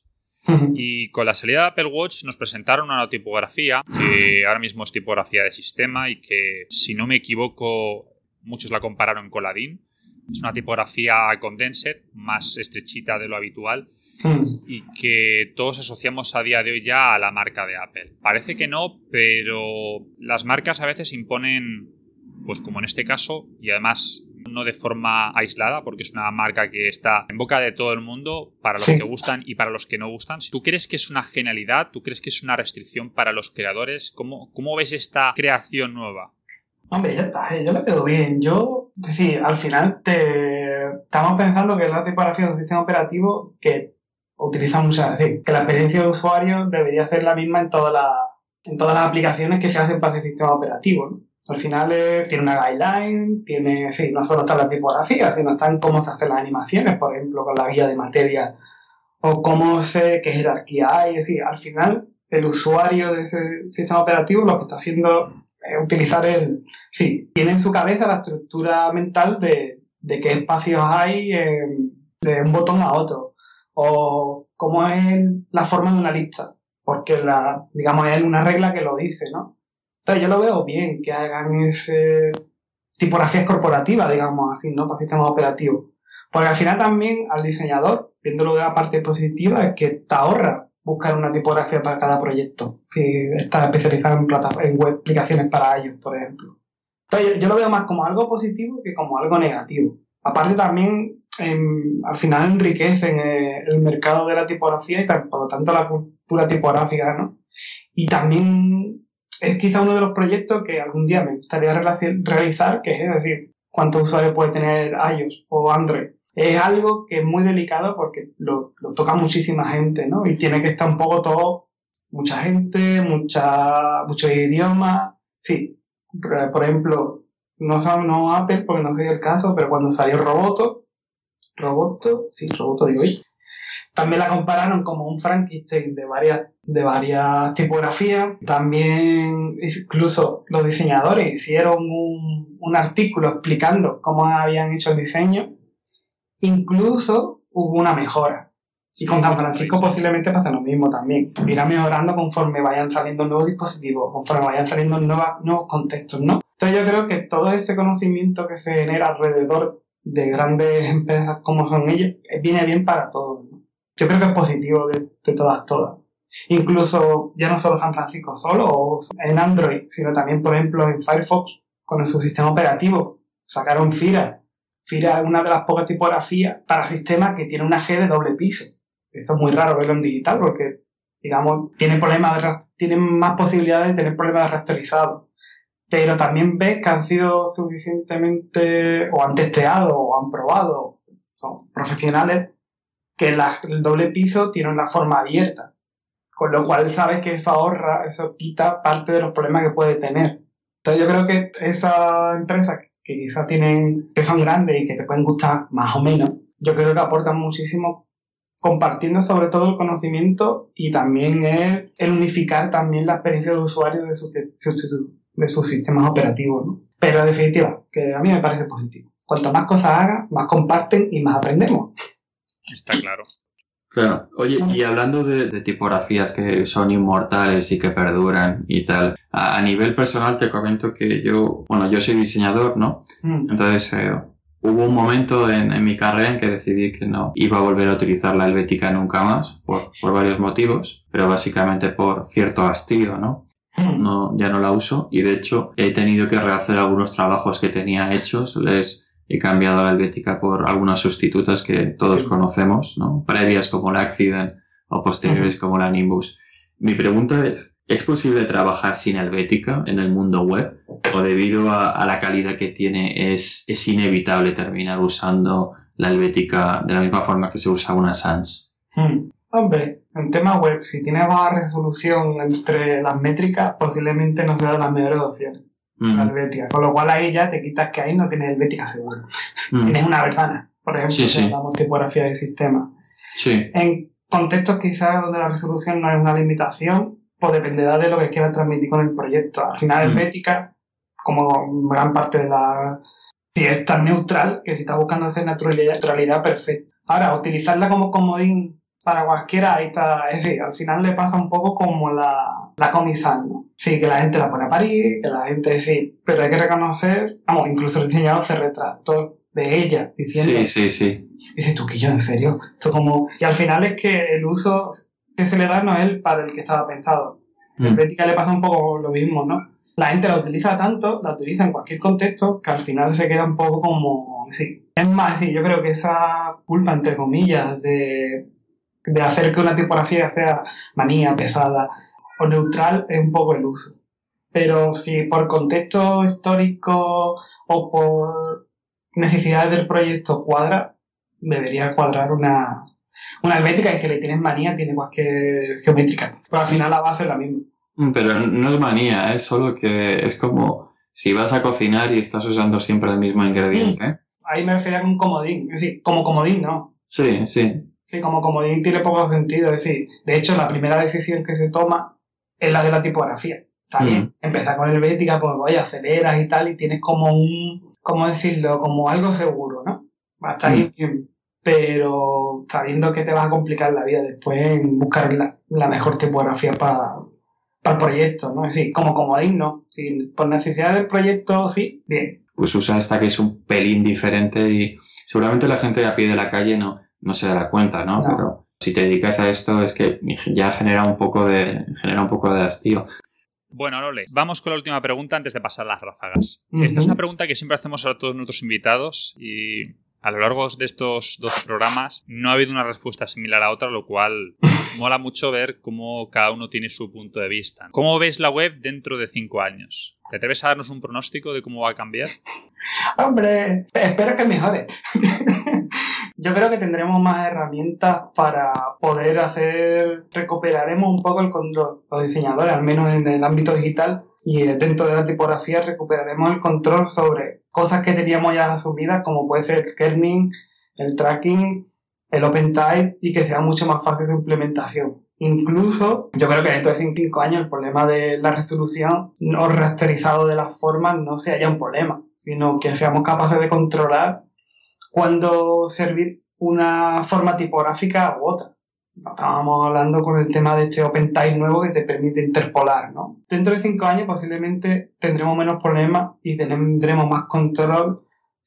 Y con la salida de Apple Watch nos presentaron una nueva tipografía que ahora mismo es tipografía de sistema y que, si no me equivoco, muchos la compararon con la D I N. Es una tipografía condensed, más estrechita de lo habitual y que todos asociamos a día de hoy ya a la marca de Apple. Parece que no, pero las marcas a veces imponen, pues como en este caso, y además no de forma aislada, porque es una marca que está en boca de todo el mundo, para los sí. que gustan y para los que no gustan. ¿Tú crees que es una genialidad? ¿Tú crees que es una restricción para los creadores? ¿Cómo, cómo ves esta creación nueva? Hombre, ya está, yo lo veo bien. Yo, sí, al final te estamos pensando que la tipografía de un sistema operativo que utiliza muchas, es decir, que la experiencia de usuario debería ser la misma en todas las, en todas las aplicaciones que se hacen para ese sistema operativo, ¿no? Al final eh, tiene una guideline, tiene, sí, no solo está la tipografía, sino están cómo se hacen las animaciones, por ejemplo, con la guía de materia, o cómo se, qué jerarquía hay. Es decir, al final, el usuario de ese sistema operativo lo que está haciendo es utilizar el... Sí, tiene en su cabeza la estructura mental de, de qué espacios hay eh, de un botón a otro, o cómo es la forma de una lista, porque la, digamos, es una regla que lo dice, ¿no? Entonces yo lo veo bien que hagan ese tipografías corporativas, digamos así, ¿no? Para sistemas operativos. Porque al final también al diseñador, viéndolo de la parte positiva, es que te ahorra buscar una tipografía para cada proyecto. Si estás especializado en, plata, en web aplicaciones para ellos, por ejemplo. Entonces yo, yo lo veo más como algo positivo que como algo negativo. Aparte también, eh, al final enriquecen eh, el mercado de la tipografía y por lo tanto la cultura tipográfica, ¿no? Y también es quizá uno de los proyectos que algún día me gustaría realizar, que es decir, cuántos usuarios puede tener iOS o Android. Es algo que es muy delicado porque lo, lo toca muchísima gente, ¿no? Y tiene que estar un poco todo, mucha gente, mucha, muchos idiomas. Sí, por ejemplo, no sabe, no Apple porque no sé el caso, pero cuando salió Roboto, Roboto, sí, Roboto digo hoy, también la compararon como un Frankenstein de varias, de varias tipografías. También incluso los diseñadores hicieron un, un artículo explicando cómo habían hecho el diseño. Incluso hubo una mejora. Y con San Francisco posiblemente pasa lo mismo también. Irá mejorando conforme vayan saliendo nuevos dispositivos, conforme vayan saliendo nuevas, nuevos contextos, ¿no? Entonces yo creo que todo este conocimiento que se genera alrededor de grandes empresas como son ellos, viene bien para todos, ¿no? Yo creo que es positivo de, de todas, todas. Incluso ya no solo San Francisco solo o en Android, sino también, por ejemplo, en Firefox, con su sistema operativo. Sacaron Fira. Fira es una de las pocas tipografías para sistemas que tiene una G de doble piso. Esto es muy raro verlo en digital porque, digamos, tiene, problemas de, tiene más posibilidades de tener problemas de rasterizado. Pero también ves que han sido suficientemente, o han testeado, o han probado, son profesionales, que la, el doble piso tiene una forma abierta, con lo cual sabes que eso ahorra, eso quita parte de los problemas que puede tener. Entonces yo creo que esas empresas que quizás tienen, que son grandes y que te pueden gustar más o menos, yo creo que aportan muchísimo compartiendo sobre todo el conocimiento y también el, el unificar también la experiencia del usuario de, su, de, su, de sus sistemas operativos, ¿no? Pero en definitiva, que a mí me parece positivo. Cuanto más cosas hagan, más comparten y más aprendemos. Está claro. Claro. Oye, y hablando de, de tipografías que son inmortales y que perduran y tal, a, a nivel personal te comento que yo, bueno, yo soy diseñador, ¿no? Mm. Entonces, eh, hubo un momento en, en mi carrera en que decidí que no iba a volver a utilizar la helvética nunca más, por, por varios motivos, pero básicamente por cierto hastío, ¿no? No, ya no la uso y de hecho he tenido que rehacer algunos trabajos que tenía hechos, les he cambiado la helvética por algunas sustitutas que todos sí. conocemos, ¿no? Previas como la Accident o posteriores uh-huh. como la Nimbus. Mi pregunta es, ¿es posible trabajar sin helvética en el mundo web? ¿O debido a, a la calidad que tiene es, es inevitable terminar usando la helvética de la misma forma que se usa una Sans? Hmm. Hombre, En tema web, si tienes baja resolución entre las métricas, posiblemente no sea de las mejores opciones. Mm. La helvética. Con lo cual ahí ya te quitas que ahí no tienes helvética seguro. Mm. Tienes una ventana, por ejemplo, sí, sí. si hablamos de tipografía de sistema. Sí. En contextos quizás donde la resolución no es una limitación, pues dependerá de lo que quieras transmitir con el proyecto. Al final, mm. helvética, como gran parte de la... Si es tan neutral, que si estás buscando hacer naturalidad, neutralidad perfecta. Ahora, utilizarla como comodín para cualquiera, ahí está, es decir, al final le pasa un poco como la, la Comisan, ¿no? Sí, que la gente la pone a parir, que la gente sí, pero hay que reconocer, vamos, incluso el diseñador se retractó de ella, diciendo... Sí, sí, sí. Dice, tú, que yo, en serio, esto como... Y al final es que el uso que se le da no es el para el que estaba pensado. Mm. En Helvética le pasa un poco lo mismo, ¿no? La gente la utiliza tanto, la utiliza en cualquier contexto, que al final se queda un poco como... Sí. Es más, sí, yo creo que esa culpa, entre comillas, de... de hacer que una tipografía sea manía, pesada o neutral, es un poco el uso. Pero si por contexto histórico o por necesidades del proyecto cuadra, debería cuadrar una, una helvética, y si le tienes manía, tiene cualquier geométrica. Pero al final la base es la misma. Pero no es manía, es solo que es como si vas a cocinar y estás usando siempre el mismo ingrediente. ¿eh? Ahí me refería con un comodín. Es decir, como comodín, ¿no? Sí, sí. Sí, como comodín tiene poco sentido. Es decir, de hecho, la primera decisión que se toma es la de la tipografía. Está bien, mm. empezar con helvética, pues vaya, aceleras y tal, y tienes como un, ¿cómo decirlo? Como algo seguro, ¿no? Va a estar mm. bien, pero sabiendo que te vas a complicar la vida después en buscar la, la mejor tipografía para, para el proyecto, ¿no? Es decir, como comodín, ¿no? Si por necesidad del proyecto, sí, bien. Pues usa esta que es un pelín diferente y seguramente la gente de a pie de la calle no, no se dará cuenta, ¿no? no. Pero si te dedicas a esto es que ya genera un poco de, genera un poco de hastío. Bueno, Lole, vamos con la última pregunta antes de pasar a las ráfagas. Uh-huh. Esta es una pregunta que siempre hacemos a todos nuestros invitados y a lo largo de estos dos programas no ha habido una respuesta similar a otra, lo cual mola mucho ver cómo cada uno tiene su punto de vista. ¿Cómo ves la web dentro de cinco años? ¿Te atreves a darnos un pronóstico de cómo va a cambiar? Hombre, espero que mejore. Yo creo que tendremos más herramientas para poder hacer, recuperaremos un poco el control, los diseñadores, al menos en el ámbito digital, y dentro de la tipografía recuperaremos el control sobre cosas que teníamos ya asumidas, como puede ser el kerning, el tracking, el OpenType, y que sea mucho más fácil su implementación. Incluso, yo creo que dentro de cinco años el problema de la resolución no rasterizado de las formas no sea ya un problema, sino que seamos capaces de controlar cuándo servir una forma tipográfica u otra. Estábamos hablando con el tema de este OpenType nuevo que te permite interpolar, ¿no? Dentro de cinco años posiblemente tendremos menos problemas y tendremos más control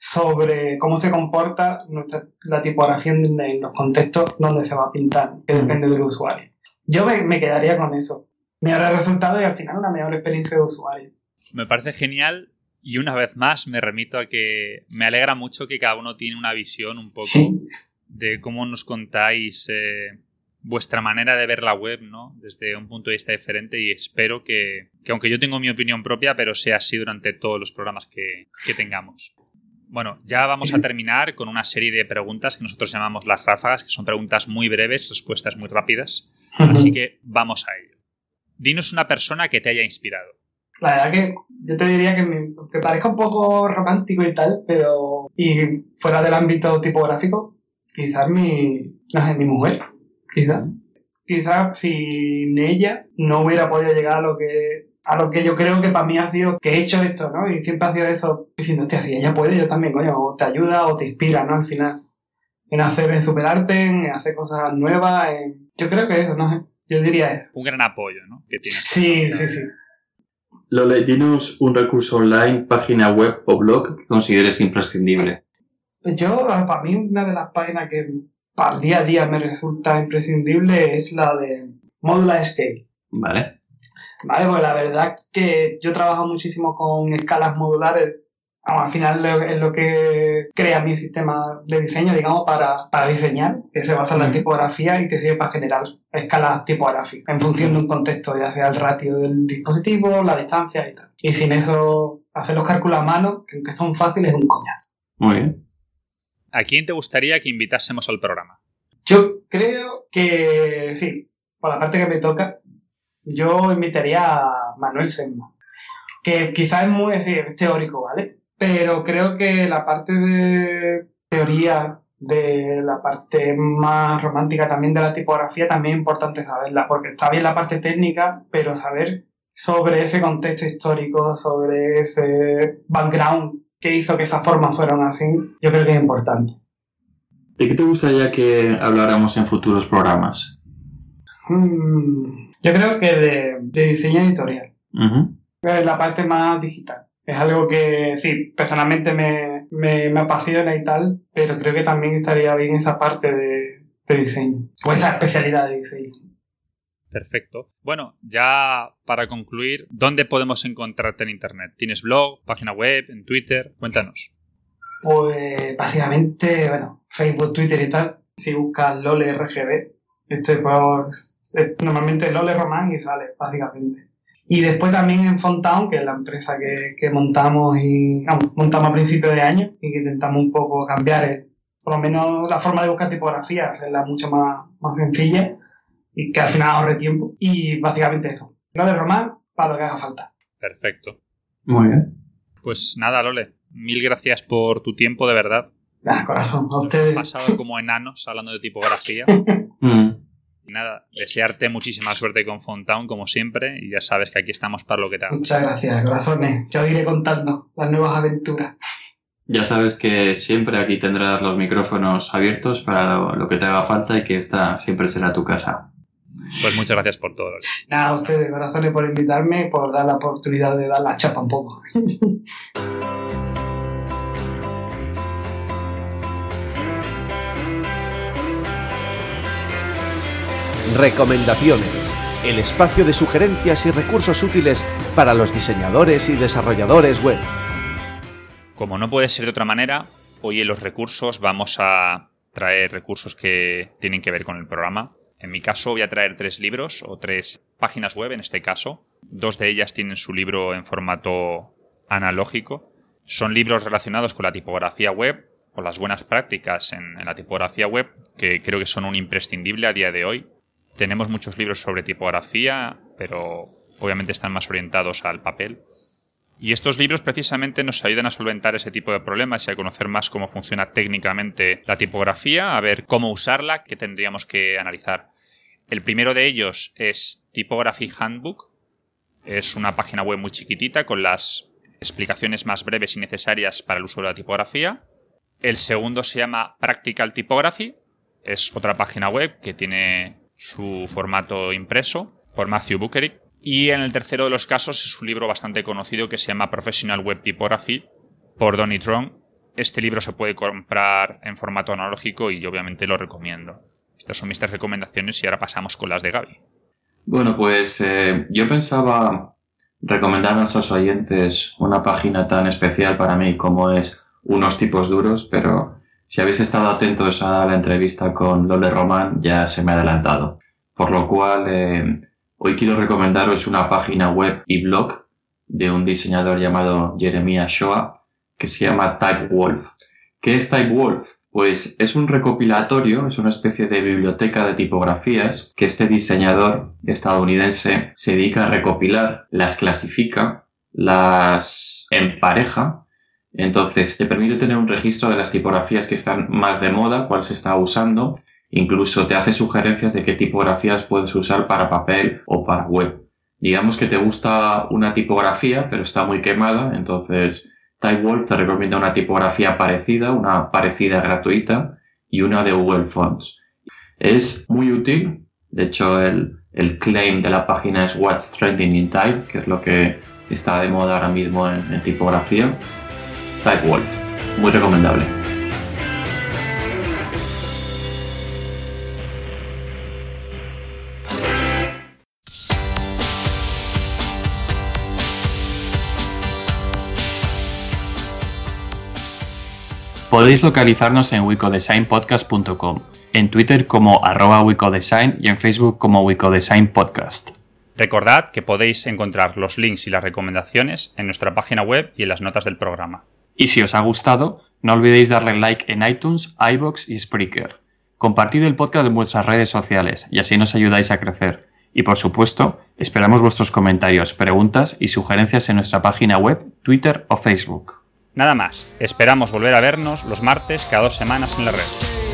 sobre cómo se comporta nuestra, la tipografía en, en los contextos donde se va a pintar, que depende del usuario. Yo me, me quedaría con eso. Mejores resultados y al final una mejor experiencia de usuario. Me parece genial y una vez más me remito a que me alegra mucho que cada uno tiene una visión un poco ¿sí? de cómo nos contáis eh, vuestra manera de ver la web, ¿no? Desde un punto de vista diferente y espero que, que aunque yo tengo mi opinión propia, pero sea así durante todos los programas que, que tengamos. Bueno, ya vamos a terminar con una serie de preguntas que nosotros llamamos las ráfagas, que son preguntas muy breves, respuestas muy rápidas. Así que vamos a ello. Dinos una persona que te haya inspirado. La verdad que yo te diría que me, que parezca un poco romántico y tal, pero y fuera del ámbito tipográfico, quizás mi, no sé, mi mujer, quizás. Quizás sin ella no hubiera podido llegar a lo que a lo que yo creo que para mí ha sido que he hecho esto, ¿no? Y siempre ha sido eso, diciendo, hostia, si ella puede, yo también, coño, o te ayuda o te inspira, ¿no? Al final, en hacer, en superarte, en hacer cosas nuevas, en... yo creo que eso, no sé, yo diría eso. Un gran apoyo, ¿no? Que tienes. Sí, sí, sí. Lole, dinos un recurso online, página web o blog que consideres imprescindible. Yo, para mí, una de las páginas que para el día a día me resulta imprescindible es la de Modular Scale. Vale. Vale, pues la verdad que yo trabajo muchísimo con escalas modulares. Vamos, al final es lo que crea mi sistema de diseño, digamos, para, para diseñar, que se basa en la tipografía y te sirve para generar escalas tipográficas en función de un contexto, ya sea el ratio del dispositivo, la distancia y tal. Y sin eso, hacer los cálculos a mano, que aunque son fáciles, es un coñazo. Muy bien. ¿A quién te gustaría que invitásemos al programa? Yo creo que sí. por la parte que me toca, yo invitaría a Manuel Sesma, que quizás es muy es decir, es teórico, ¿vale? Pero creo que la parte de teoría, de la parte más romántica también de la tipografía, también es importante saberla, porque está bien la parte técnica, pero saber sobre ese contexto histórico, sobre ese background que hizo que esas formas fueran así, yo creo que es importante. ¿De qué te gustaría que habláramos en futuros programas? Hmm, yo creo que de, de diseño editorial. Uh-huh. Es la parte más digital. Es algo que, sí, personalmente me, me, me apasiona y tal, pero creo que también estaría bien esa parte de, de diseño, o esa especialidad de diseño. Perfecto. Bueno, ya para concluir, ¿dónde podemos encontrarte en Internet? ¿Tienes blog, página web, en Twitter? Cuéntanos. Pues básicamente, bueno, Facebook, Twitter y tal, si buscas LoleRGB, estoy por, normalmente Lole Román y sale, básicamente. Y después también en Fonttown, que es la empresa que, que montamos y vamos, montamos a principios de año y que intentamos un poco cambiar el, por lo menos la forma de buscar tipografía, hacerla mucho más, más sencilla y que al final ahorre tiempo. Y básicamente eso. Lole Román para lo que haga falta. Perfecto. Muy bien. Pues nada, Lole, mil gracias por tu tiempo, de verdad. Nada, corazón, a ustedes. Hemos pasado como enanos hablando de tipografía. Mm. Y nada, desearte muchísima suerte con Fonttown, como siempre, y ya sabes que aquí estamos para lo que te haga. Muchas gracias, corazones. Yo iré contando las nuevas aventuras. Ya sabes que siempre aquí tendrás los micrófonos abiertos para lo, lo que te haga falta y que esta siempre será tu casa. Pues muchas gracias por todo, Lole. Nada, a ustedes, corazones, por invitarme y por dar la oportunidad de dar la chapa un poco. Recomendaciones. El espacio de sugerencias y recursos útiles para los diseñadores y desarrolladores web. Como no puede ser de otra manera, hoy en los recursos vamos a traer recursos que tienen que ver con el programa. En mi caso voy a traer tres libros o tres páginas web en este caso. Dos de ellas tienen su libro en formato analógico. Son libros relacionados con la tipografía web o las buenas prácticas en, en la tipografía web, que creo que son un imprescindible a día de hoy. Tenemos muchos libros sobre tipografía, pero obviamente están más orientados al papel. Y estos libros precisamente nos ayudan a solventar ese tipo de problemas y a conocer más cómo funciona técnicamente la tipografía, a ver cómo usarla, qué tendríamos que analizar. El primero de ellos es Typography Handbook. Es una página web muy chiquitita con las explicaciones más breves y necesarias para el uso de la tipografía. El segundo se llama Practical Typography. Es otra página web que tiene su formato impreso por Matthew Buckerick. Y en el tercero de los casos es un libro bastante conocido que se llama Professional Web Typography por Donny Tron. Este libro se puede comprar en formato analógico y yo obviamente lo recomiendo. Estas son mis tres recomendaciones y ahora pasamos con las de Gaby. Bueno, pues eh, yo pensaba recomendar a nuestros oyentes una página tan especial para mí como es Unos Tipos Duros, pero si habéis estado atentos a la entrevista con Lole Román ya se me ha adelantado. Por lo cual, eh, hoy quiero recomendaros una página web y blog de un diseñador llamado Jeremiah Shoah que se llama Typewolf. ¿Qué es Typewolf? Pues es un recopilatorio, es una especie de biblioteca de tipografías que este diseñador estadounidense se dedica a recopilar, las clasifica, las empareja. Entonces te permite tener un registro de las tipografías que están más de moda, cuál se está usando. Incluso te hace sugerencias de qué tipografías puedes usar para papel o para web. Digamos que te gusta una tipografía, pero está muy quemada, entonces Typewolf te recomienda una tipografía parecida, una parecida gratuita y una de Google Fonts. Es muy útil, de hecho el, el claim de la página es What's Trending in Type, que es lo que está de moda ahora mismo en, en tipografía. Typewolf, muy recomendable. Podéis localizarnos en wicodesign podcast punto com, en Twitter como arroba wicodesign y en Facebook como wicodesign podcast. Recordad que podéis encontrar los links y las recomendaciones en nuestra página web y en las notas del programa. Y si os ha gustado, no olvidéis darle like en iTunes, iVoox y Spreaker. Compartid el podcast en vuestras redes sociales y así nos ayudáis a crecer. Y por supuesto, esperamos vuestros comentarios, preguntas y sugerencias en nuestra página web, Twitter o Facebook. Nada más, esperamos volver a vernos los martes cada dos semanas en la red.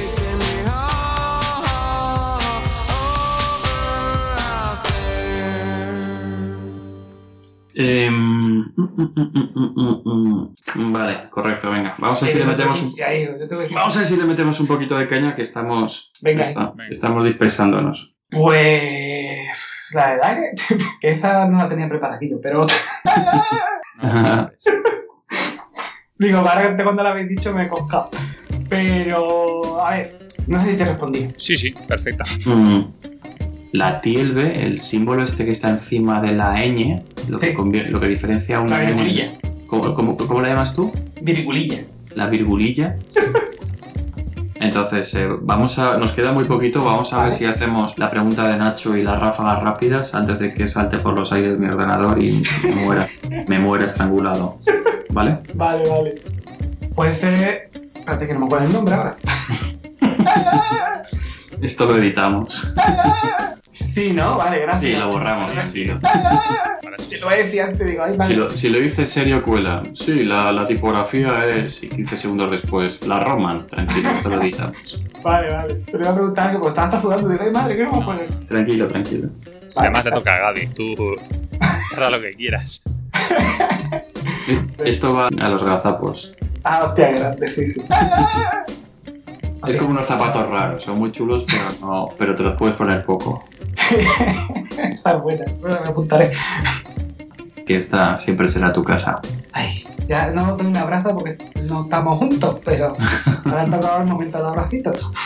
Eh, mm, mm, mm, mm, mm. Vale, correcto, venga. Vamos a ver si le metemos un... Vamos a ver si le metemos un poquito de caña, que estamos... Venga, está, estamos dispersándonos. Pues... La verdad que, que esa no la tenía preparada aquí yo, pero otra. No, Digo, ahora que cuando la habéis dicho me he coscado. Pero... A ver, no sé si te respondí. sí, sí, perfecta. Mm. La tilde, el símbolo este que está encima de la ñ, lo, Sí. que, convier- lo que diferencia a una La ñ... virgulilla. ¿Cómo, cómo, cómo la llamas tú? Virgulilla. La virgulilla. Entonces, eh, vamos a, nos queda muy poquito, vamos a ver si hacemos la pregunta de Nacho y las ráfagas rápidas antes de que salte por los aires mi ordenador y me muera, me muera estrangulado. ¿Vale? Vale, vale. Puede ser... Espérate que no me acuerdo el nombre ahora. Esto lo editamos. Sí, ¿no? Vale, gracias. Sí, lo borramos. Sí. Ahora sí. Si lo voy a decir antes, digo, ay, vale. Si lo, si lo dices serio, cuela. Sí, la, la tipografía es... Y quince segundos después, la Roman. Tranquilo, esto lo editamos. Vale, vale. Te voy a preguntar que porque estaba hasta sudando. Digo, ay, madre, ¿qué no me acuerdo? Tranquilo, tranquilo. Si además te toca a Gaby, tú haz lo que quieras. Esto va a los gazapos. Ah, hostia, grande, sí, sí. Es como unos zapatos raros, son muy chulos, pero no, pero te los puedes poner poco. Está buena. Bueno, me apuntaré. Que esta siempre será tu casa. Ay, ya no doy un abrazo porque no estamos juntos, pero ahora ha tocado el momento del abracito.